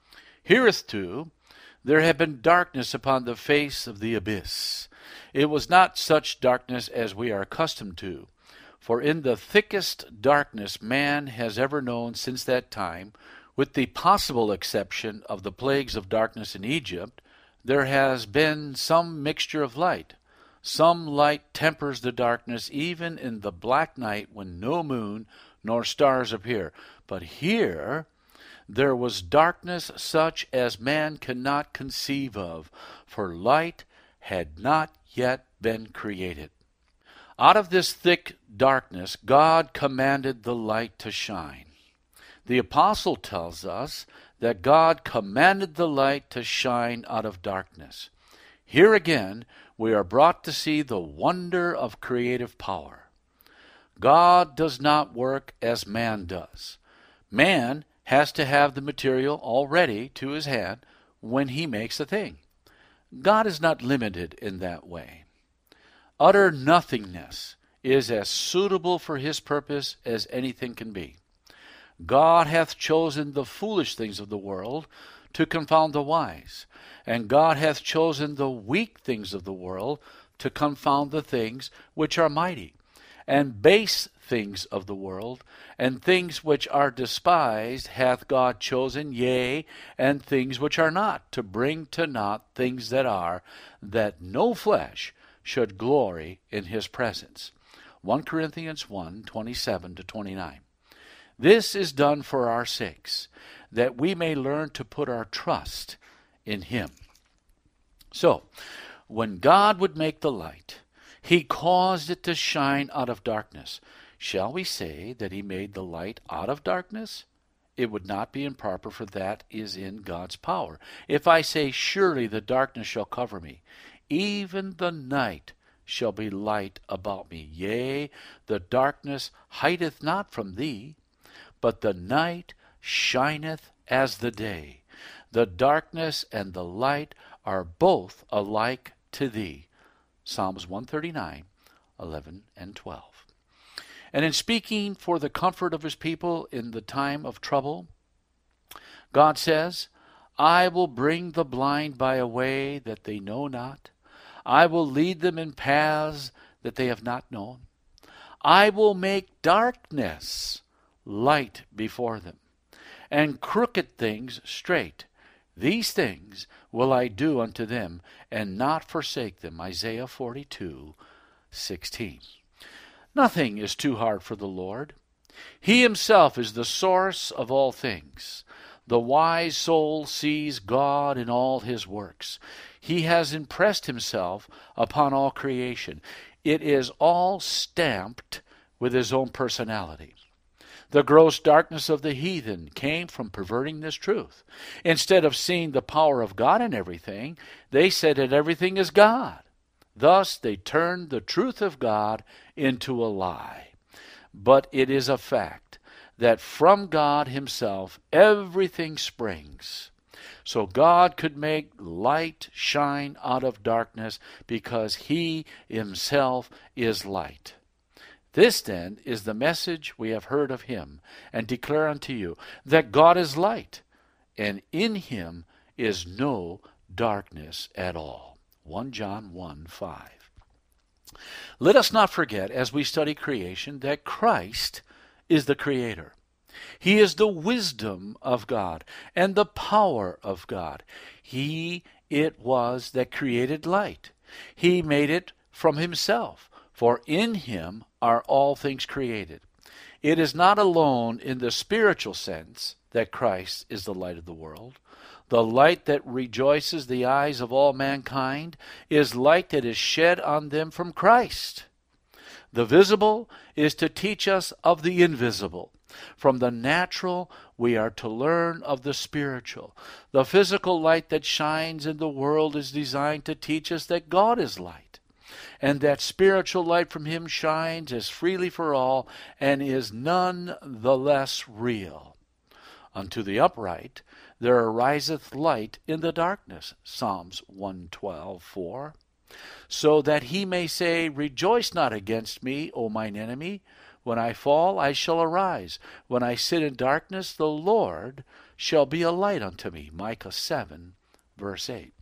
Hereunto there had been darkness upon the face of the abyss. It was not such darkness as we are accustomed to. For in the thickest darkness man has ever known since that time, with the possible exception of the plagues of darkness in Egypt, there has been some mixture of light. Some light tempers the darkness even in the black night when no moon nor stars appear. But here there was darkness such as man cannot conceive of, for light had not yet been created. Out of this thick darkness God commanded the light to shine. The apostle tells us that God commanded the light to shine out of darkness. Here again we are brought to see the wonder of creative power. God does not work as man does. Man has to have the material all ready to his hand when he makes a thing. God is not limited in that way. Utter nothingness is as suitable for his purpose as anything can be. God hath chosen the foolish things of the world to confound the wise, and God hath chosen the weak things of the world to confound the things which are mighty, and base things of the world, and things which are despised hath God chosen, yea, and things which are not, to bring to naught things that are, that no flesh should glory in his presence. First Corinthians one, twenty-seven to twenty-nine. This is done for our sakes, that we may learn to put our trust in him. So, when God would make the light, he caused it to shine out of darkness. Shall we say that he made the light out of darkness? It would not be improper, for that is in God's power. If I say, Surely the darkness shall cover me, even the night shall be light about me. Yea, the darkness hideth not from thee, but the night shineth as the day. The darkness and the light are both alike to thee. Psalms one thirty-nine, eleven and twelve. And in speaking for the comfort of his people in the time of trouble, God says, I will bring the blind by a way that they know not. I will lead them in paths that they have not known. I will make darkness light before them, and crooked things straight. These things will I do unto them, and not forsake them. Isaiah forty-two sixteen. Nothing is too hard for the Lord. He himself is the source of all things. The wise soul sees God in all his works. He has impressed himself upon all creation. It is all stamped with his own personality. The gross darkness of the heathen came from perverting this truth. Instead of seeing the power of God in everything, they said that everything is God. Thus they turned the truth of God into a lie. But it is a fact that from God himself everything springs. So God could make light shine out of darkness because he himself is light. This then is the message we have heard of him, and declare unto you, that God is light, and in him is no darkness at all. First John one five. Let us not forget, as we study creation, that Christ is the Creator. He is the wisdom of God and the power of God. He it was that created light. He made it from himself, for in him are all things created. It is not alone in the spiritual sense that Christ is the light of the world. The light that rejoices the eyes of all mankind is light that is shed on them from Christ. The visible is to teach us of the invisible. From the natural, we are to learn of the spiritual. The physical light that shines in the world is designed to teach us that God is light, and that spiritual light from him shines as freely for all, and is none the less real. Unto the upright there ariseth light in the darkness, Psalms one twelve four, so that he may say, Rejoice not against me, O mine enemy. When I fall, I shall arise. When I sit in darkness, the Lord shall be a light unto me, Micah seven, verse eight.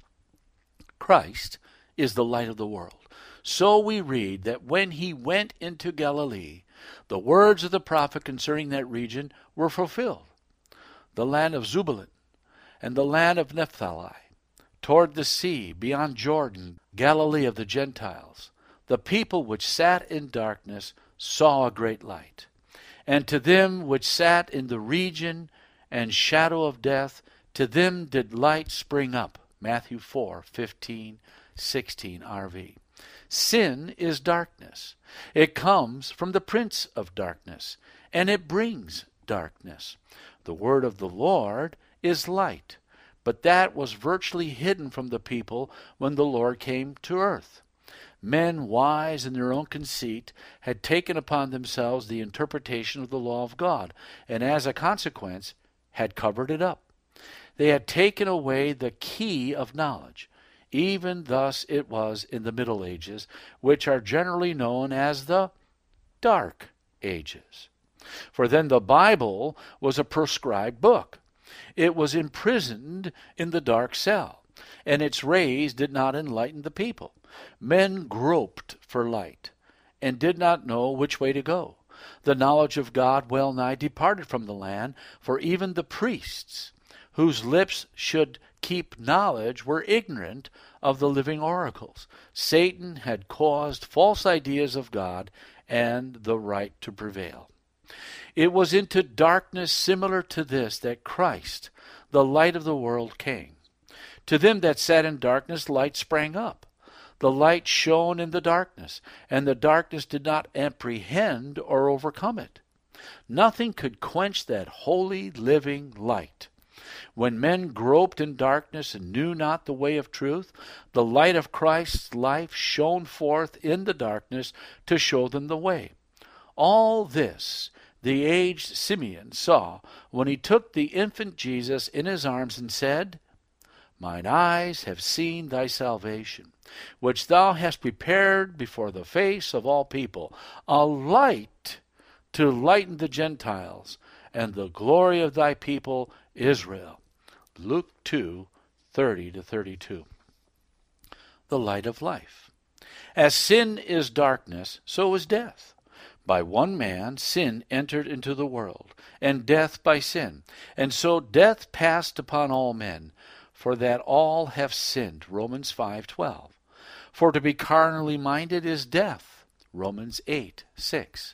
Christ is the light of the world. So we read that when he went into Galilee, the words of the prophet concerning that region were fulfilled. The land of Zebulun and the land of Naphtali, toward the sea, beyond Jordan, Galilee of the Gentiles, the people which sat in darkness saw a great light. And to them which sat in the region and shadow of death, to them did light spring up. Matthew four fifteen, sixteen R V. Sin is darkness. It comes from the prince of darkness, and it brings darkness. The word of the Lord is light, but that was virtually hidden from the people when the Lord came to earth. Men wise in their own conceit had taken upon themselves the interpretation of the law of God, and as a consequence had covered it up. They had taken away the key of knowledge. Even thus it was in the Middle Ages, which are generally known as the Dark Ages. For then the Bible was a proscribed book. It was imprisoned in the dark cell, and its rays did not enlighten the people. Men groped for light, and did not know which way to go. The knowledge of God well nigh departed from the land, for even the priests, whose lips should keep knowledge, were ignorant of the living oracles. Satan had caused false ideas of God and the right to prevail. It was into darkness similar to this that Christ, the light of the world, came. To them that sat in darkness light sprang up. The light shone in the darkness, and the darkness did not apprehend or overcome it. Nothing could quench that holy, living light. When men groped in darkness and knew not the way of truth, the light of Christ's life shone forth in the darkness to show them the way. All this the aged Simeon saw when he took the infant Jesus in his arms and said, Mine eyes have seen thy salvation, which thou hast prepared before the face of all people, a light to lighten the Gentiles, and the glory of thy people Israel. Luke two, thirty to thirty-two. The light of life. As sin is darkness, so is death. By one man sin entered into the world, and death by sin. And so death passed upon all men, for that all have sinned. Romans five twelve. For to be carnally minded is death. Romans eight six.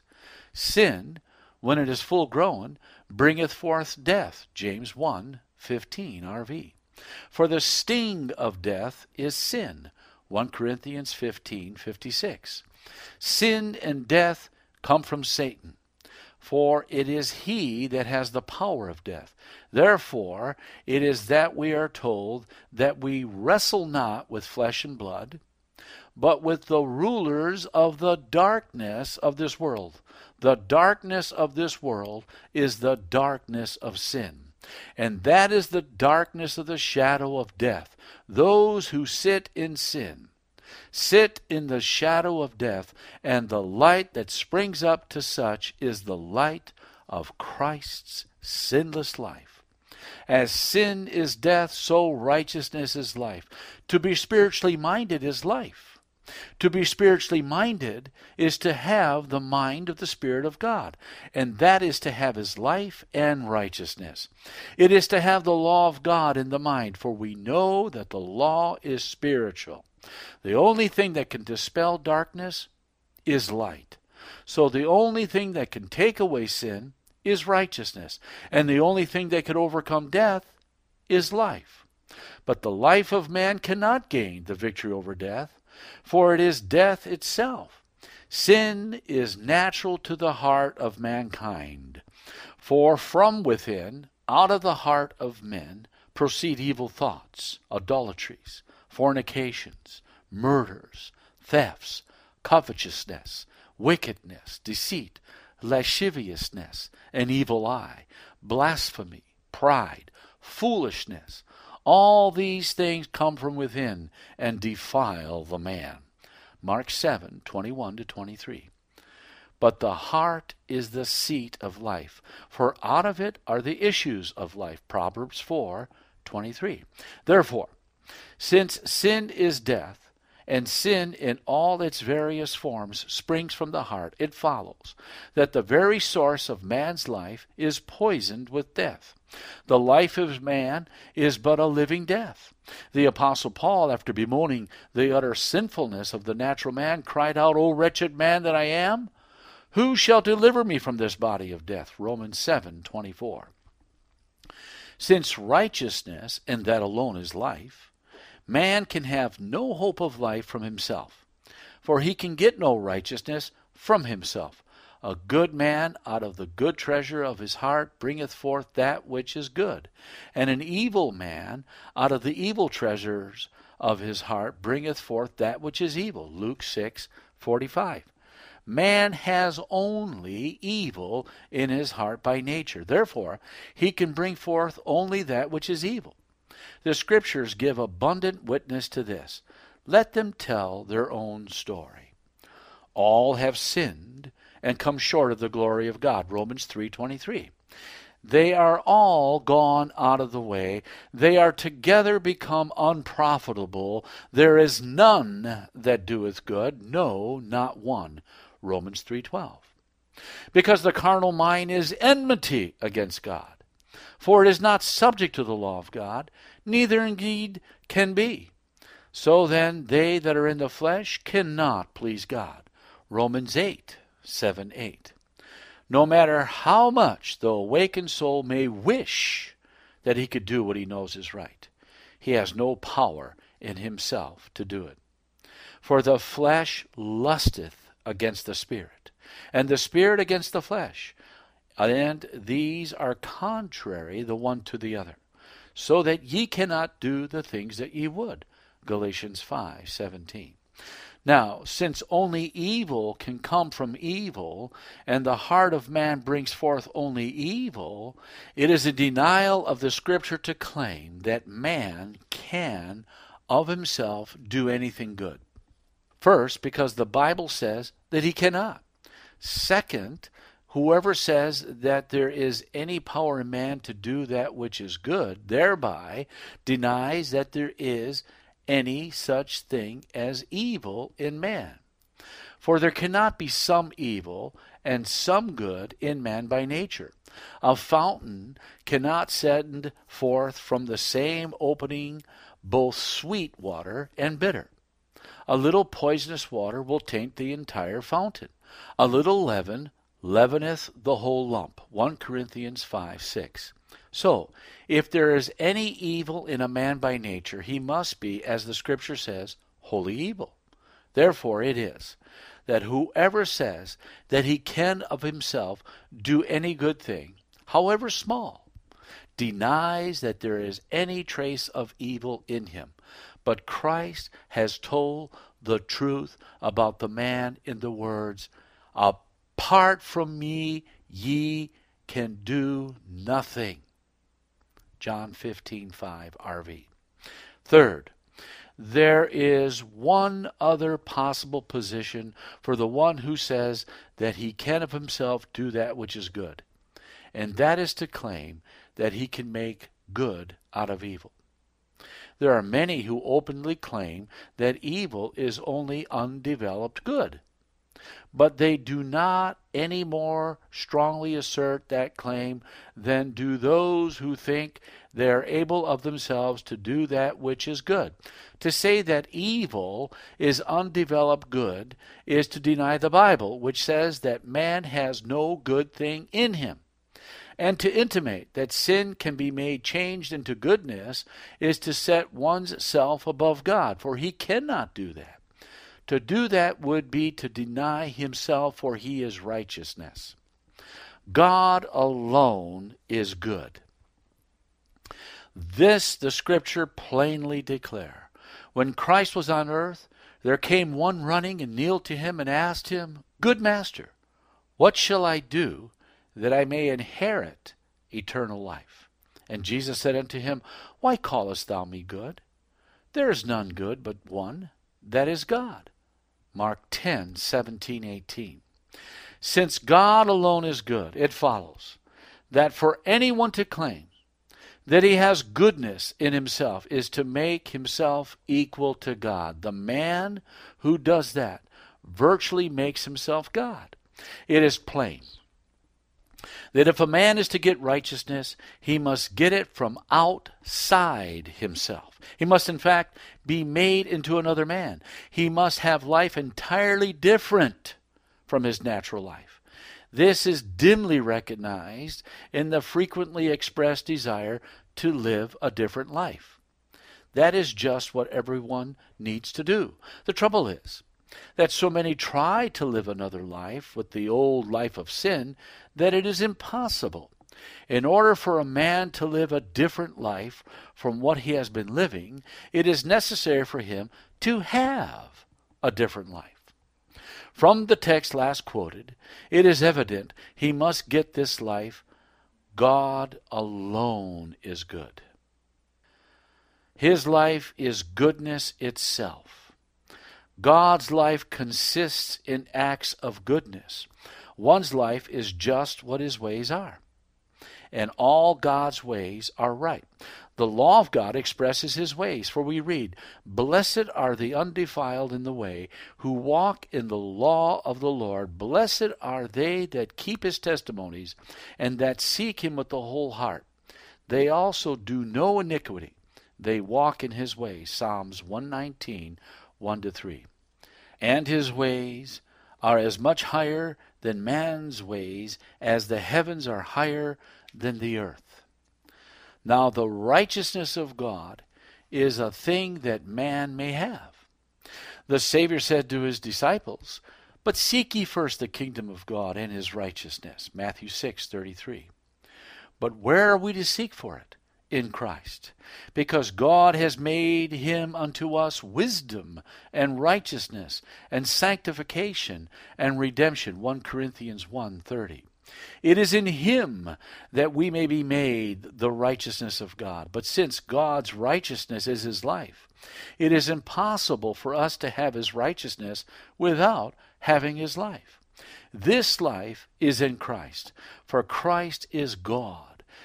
Sin, when it is full grown, bringeth forth death. James one fifteen R V. For the sting of death is sin. First Corinthians fifteen fifty-six. Sin and death come from Satan, for it is he that has the power of death. Therefore it is that we are told that we wrestle not with flesh and blood, but with the rulers of the darkness of this world. The darkness of this world is the darkness of sin. And that is the darkness of the shadow of death. Those who sit in sin sit in the shadow of death, and the light that springs up to such is the light of Christ's sinless life. As sin is death, so righteousness is life. To be spiritually minded is life. To be spiritually minded is to have the mind of the Spirit of God, and that is to have his life and righteousness. It is to have the law of God in the mind, for we know that the law is spiritual. The only thing that can dispel darkness is light. So the only thing that can take away sin is righteousness, and the only thing that can overcome death is life. But the life of man cannot gain the victory over death, for it is death itself. Sin is natural to the heart of mankind. For from within, out of the heart of men, proceed evil thoughts, idolatries, fornications, murders, thefts, covetousness, wickedness, deceit, lasciviousness, an evil eye, blasphemy, pride, foolishness. All these things come from within and defile the man. Mark seven twenty-one to twenty-three. But the heart is the seat of life, for out of it are the issues of life. Proverbs four twenty-three. Therefore, since sin is death, and sin in all its various forms springs from the heart, it follows that the very source of man's life is poisoned with death. The life of man is but a living death. The Apostle Paul, after bemoaning the utter sinfulness of the natural man, cried out, O wretched man that I am, who shall deliver me from this body of death? Romans seven twenty-four. Since righteousness, and that alone is life, man can have no hope of life from himself, for he can get no righteousness from himself. A good man out of the good treasure of his heart bringeth forth that which is good, and an evil man out of the evil treasures of his heart bringeth forth that which is evil. Luke six forty-five. Man has only evil in his heart by nature. Therefore, he can bring forth only that which is evil. The Scriptures give abundant witness to this. Let them tell their own story. All have sinned and come short of the glory of God. Romans three twenty-three. They are all gone out of the way. They are together become unprofitable. There is none that doeth good, no, not one. Romans three twelve. Because the carnal mind is enmity against God. For it is not subject to the law of God, neither indeed can be. So then they that are in the flesh cannot please God. Romans eight seven eight. No matter how much the awakened soul may wish that he could do what he knows is right, he has no power in himself to do it. For the flesh lusteth against the Spirit, and the Spirit against the flesh, and these are contrary the one to the other, so that ye cannot do the things that ye would. Galatians five seventeen. Now, since only evil can come from evil, and the heart of man brings forth only evil, it is a denial of the Scripture to claim that man can, of himself, do anything good. First, because the Bible says that he cannot. Second, whoever says that there is any power in man to do that which is good, thereby denies that there is any such thing as evil in man. For there cannot be some evil and some good in man by nature. A fountain cannot send forth from the same opening both sweet water and bitter. A little poisonous water will taint the entire fountain. A little leaven leaveneth the whole lump. First Corinthians five six. So, if there is any evil in a man by nature, he must be, as the Scripture says, wholly evil. Therefore it is that whoever says that he can of himself do any good thing, however small, denies that there is any trace of evil in him. But Christ has told the truth about the man in the words, "Apart from me, ye can do nothing." John fifteen five R V. Third, there is one other possible position for the one who says that he can of himself do that which is good, and that is to claim that he can make good out of evil. There are many who openly claim that evil is only undeveloped good, but they do not any more strongly assert that claim than do those who think they are able of themselves to do that which is good. To say that evil is undeveloped good is to deny the Bible, which says that man has no good thing in him. And to intimate that sin can be made changed into goodness is to set one's self above God, for he cannot do that. To do that would be to deny himself, for he is righteousness. God alone is good. This the Scripture plainly declare. When Christ was on earth, there came one running and kneeled to him and asked him, "Good Master, what shall I do that I may inherit eternal life?" And Jesus said unto him, "Why callest thou me good? There is none good but one, that is God." Mark ten seventeen eighteen. Since God alone is good, it follows that for anyone to claim that he has goodness in himself is to make himself equal to God. The man who does that virtually makes himself God. It is plain that if a man is to get righteousness, he must get it from outside himself. He must, in fact, be made into another man. He must have life entirely different from his natural life. This is dimly recognized in the frequently expressed desire to live a different life. That is just what everyone needs to do. The trouble is that so many try to live another life with the old life of sin that it is impossible. In order for a man to live a different life from what he has been living, it is necessary for him to have a different life. From the text last quoted, it is evident he must get this life. God alone is good. His life is goodness itself. God's life consists in acts of goodness. One's life is just what his ways are. And all God's ways are right. The law of God expresses his ways, for we read, "Blessed are the undefiled in the way, who walk in the law of the Lord. Blessed are they that keep his testimonies, and that seek him with the whole heart. They also do no iniquity. They walk in his ways." Psalms one nineteen, one to three. And his ways are as much higher than man's ways as the heavens are higher than the earth. Now the righteousness of God is a thing that man may have. The Savior said to his disciples, "But seek ye first the kingdom of God and his righteousness." Matthew six thirty-three. But where are we to seek for it? In Christ. Because God has made him unto us wisdom and righteousness and sanctification and redemption. First Corinthians one thirty. It is in him that we may be made the righteousness of God. But since God's righteousness is his life, it is impossible for us to have his righteousness without having his life. This life is in Christ, for Christ is God,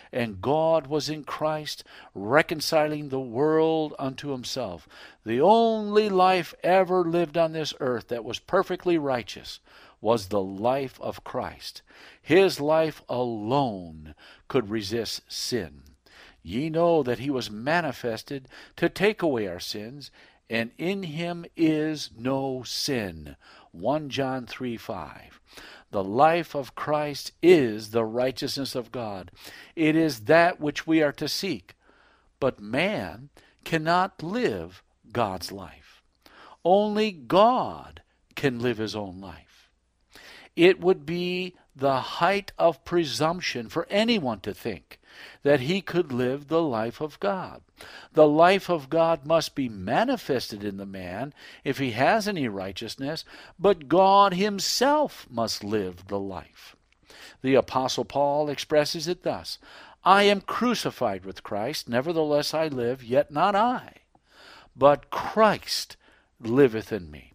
and God was in Christ, reconciling the world unto himself. The only life ever lived on this earth that was perfectly righteous was the life of Christ. His life alone could resist sin. Ye know that he was manifested to take away our sins, and in him is no sin. First John three five. The life of Christ is the righteousness of God. It is that which we are to seek. But man cannot live God's life. Only God can live his own life. It would be the height of presumption for anyone to think that he could live the life of God. The life of God must be manifested in the man if he has any righteousness, but God himself must live the life. The Apostle Paul expresses it thus: I am crucified with Christ, nevertheless I live, yet not I, but Christ liveth in me.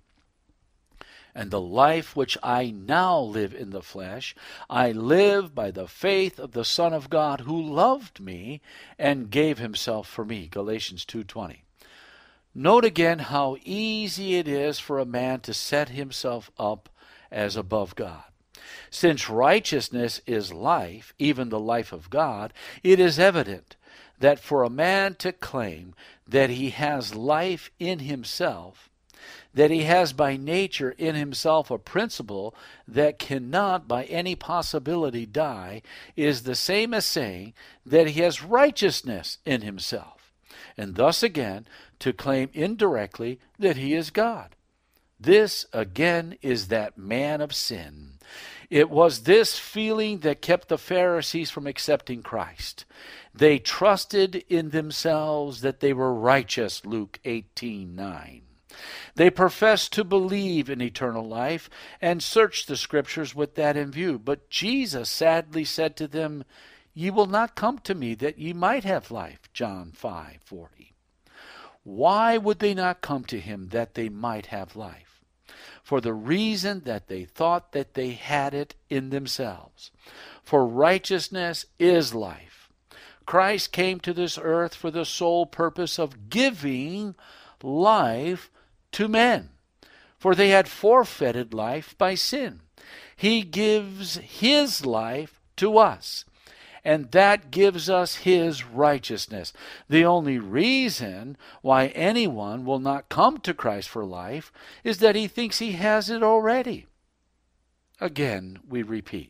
And the life which I now live in the flesh, I live by the faith of the Son of God, who loved me and gave himself for me. Galatians two twenty. Note again how easy it is for a man to set himself up as above God. Since righteousness is life, even the life of God, it is evident that for a man to claim that he has life in himself, that he has by nature in himself a principle that cannot by any possibility die, is the same as saying that he has righteousness in himself, and thus again to claim indirectly that he is God. This again is that man of sin. It was this feeling that kept the Pharisees from accepting Christ. They trusted in themselves that they were righteous, Luke eighteen nine. They professed to believe in eternal life and searched the Scriptures with that in view. But Jesus sadly said to them, Ye will not come to me that ye might have life, John five forty. Why would they not come to him that they might have life? For the reason that they thought that they had it in themselves. For righteousness is life. Christ came to this earth for the sole purpose of giving life to men, for they had forfeited life by sin. He gives his life to us, and that gives us his righteousness. The only reason why anyone will not come to Christ for life is that he thinks he has it already. Again, we repeat,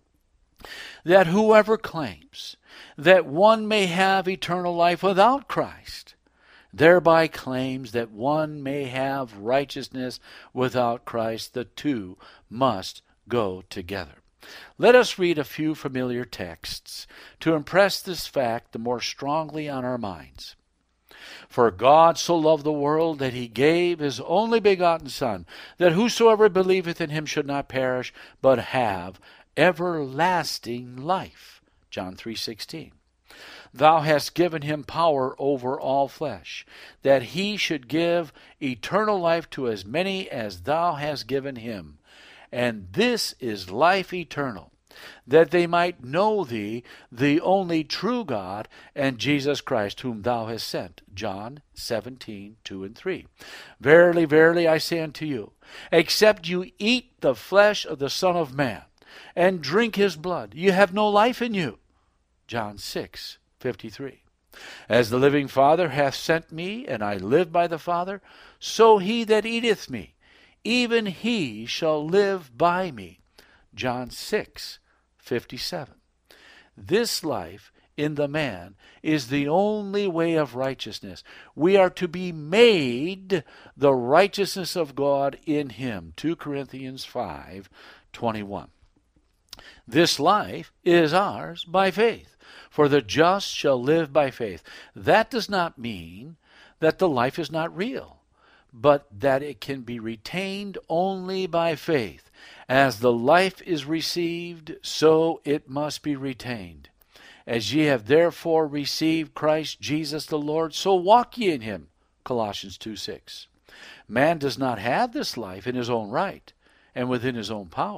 that whoever claims that one may have eternal life without Christ thereby claims that one may have righteousness without Christ. The two must go together. Let us read a few familiar texts to impress this fact the more strongly on our minds. For God so loved the world that he gave his only begotten Son, that whosoever believeth in him should not perish, but have everlasting life. John three sixteen. Thou hast given him power over all flesh, that he should give eternal life to as many as thou hast given him. And this is life eternal, that they might know thee, the only true God, and Jesus Christ, whom thou hast sent. John seventeen two and three. Verily, verily, I say unto you, except you eat the flesh of the Son of Man, and drink his blood, you have no life in you. John six fifty-three. As the living Father hath sent me, and I live by the Father, so he that eateth me, even he shall live by me. John six fifty-seven. This life in the man is the only way of righteousness. We are to be made the righteousness of God in him. Second Corinthians five twenty-one. This life is ours by faith. For the just shall live by faith. That does not mean that the life is not real, but that it can be retained only by faith. As the life is received, so it must be retained. As ye have therefore received Christ Jesus the Lord, so walk ye in him. Colossians two six. Man does not have this life in his own right and within his own power.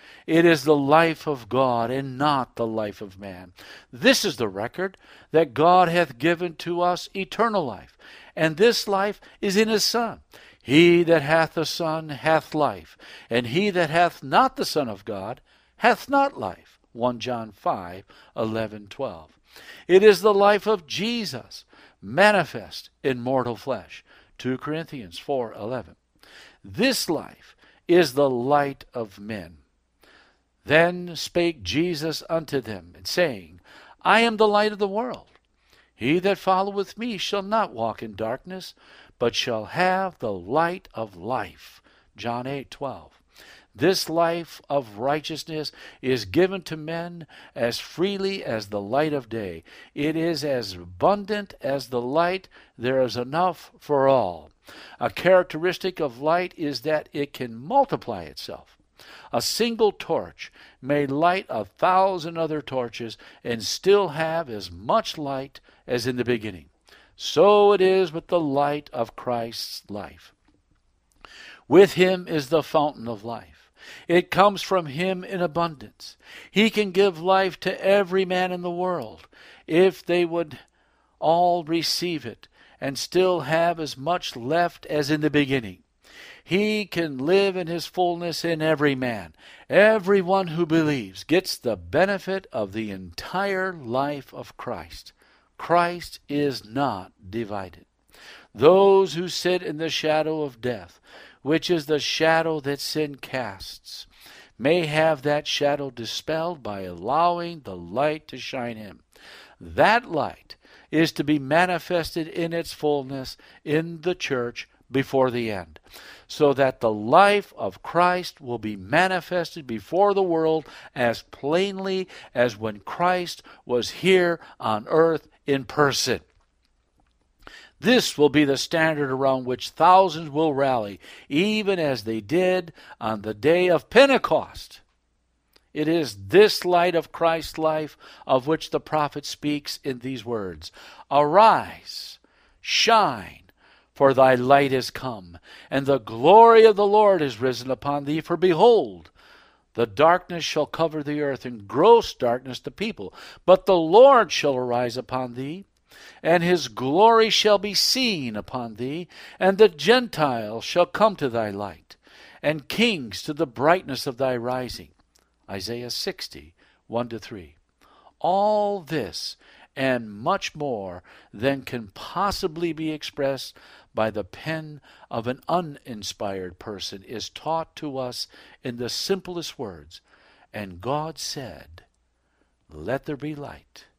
It is the life of God, and not the life of man. This is the record, that God hath given to us eternal life, and this life is in his Son. He that hath the Son hath life, and he that hath not the Son of God hath not life. First John five, eleven, twelve. It is the life of Jesus, manifest in mortal flesh. Second Corinthians four, eleven. This life is the light of men. Then spake Jesus unto them, and saying, I am the light of the world. He that followeth me shall not walk in darkness, but shall have the light of life. John eight, twelve. This life of righteousness is given to men as freely as the light of day. It is as abundant as the light. There is enough for all. A characteristic of light is that it can multiply itself. A single torch may light a thousand other torches and still have as much light as in the beginning. So it is with the light of Christ's life. With him is the fountain of life. It comes from him in abundance. He can give life to every man in the world if they would all receive it and still have as much left as in the beginning. He can live in his fullness in every man. Everyone who believes gets the benefit of the entire life of Christ. Christ is not divided. Those who sit in the shadow of death, which is the shadow that sin casts, may have that shadow dispelled by allowing the light to shine in. That light is to be manifested in its fullness in the church before the end, so that the life of Christ will be manifested before the world as plainly as when Christ was here on earth in person. This will be the standard around which thousands will rally, even as they did on the day of Pentecost. It is this light of Christ's life of which the prophet speaks in these words, Arise, shine, for thy light is come, and the glory of the Lord is risen upon thee. For behold, the darkness shall cover the earth, and gross darkness the people. But the Lord shall arise upon thee, and his glory shall be seen upon thee, and the Gentiles shall come to thy light, and kings to the brightness of thy rising. Isaiah sixty, one to three. All this and much more than can possibly be expressed by the pen of an uninspired person is taught to us in the simplest words. And God said, Let there be light.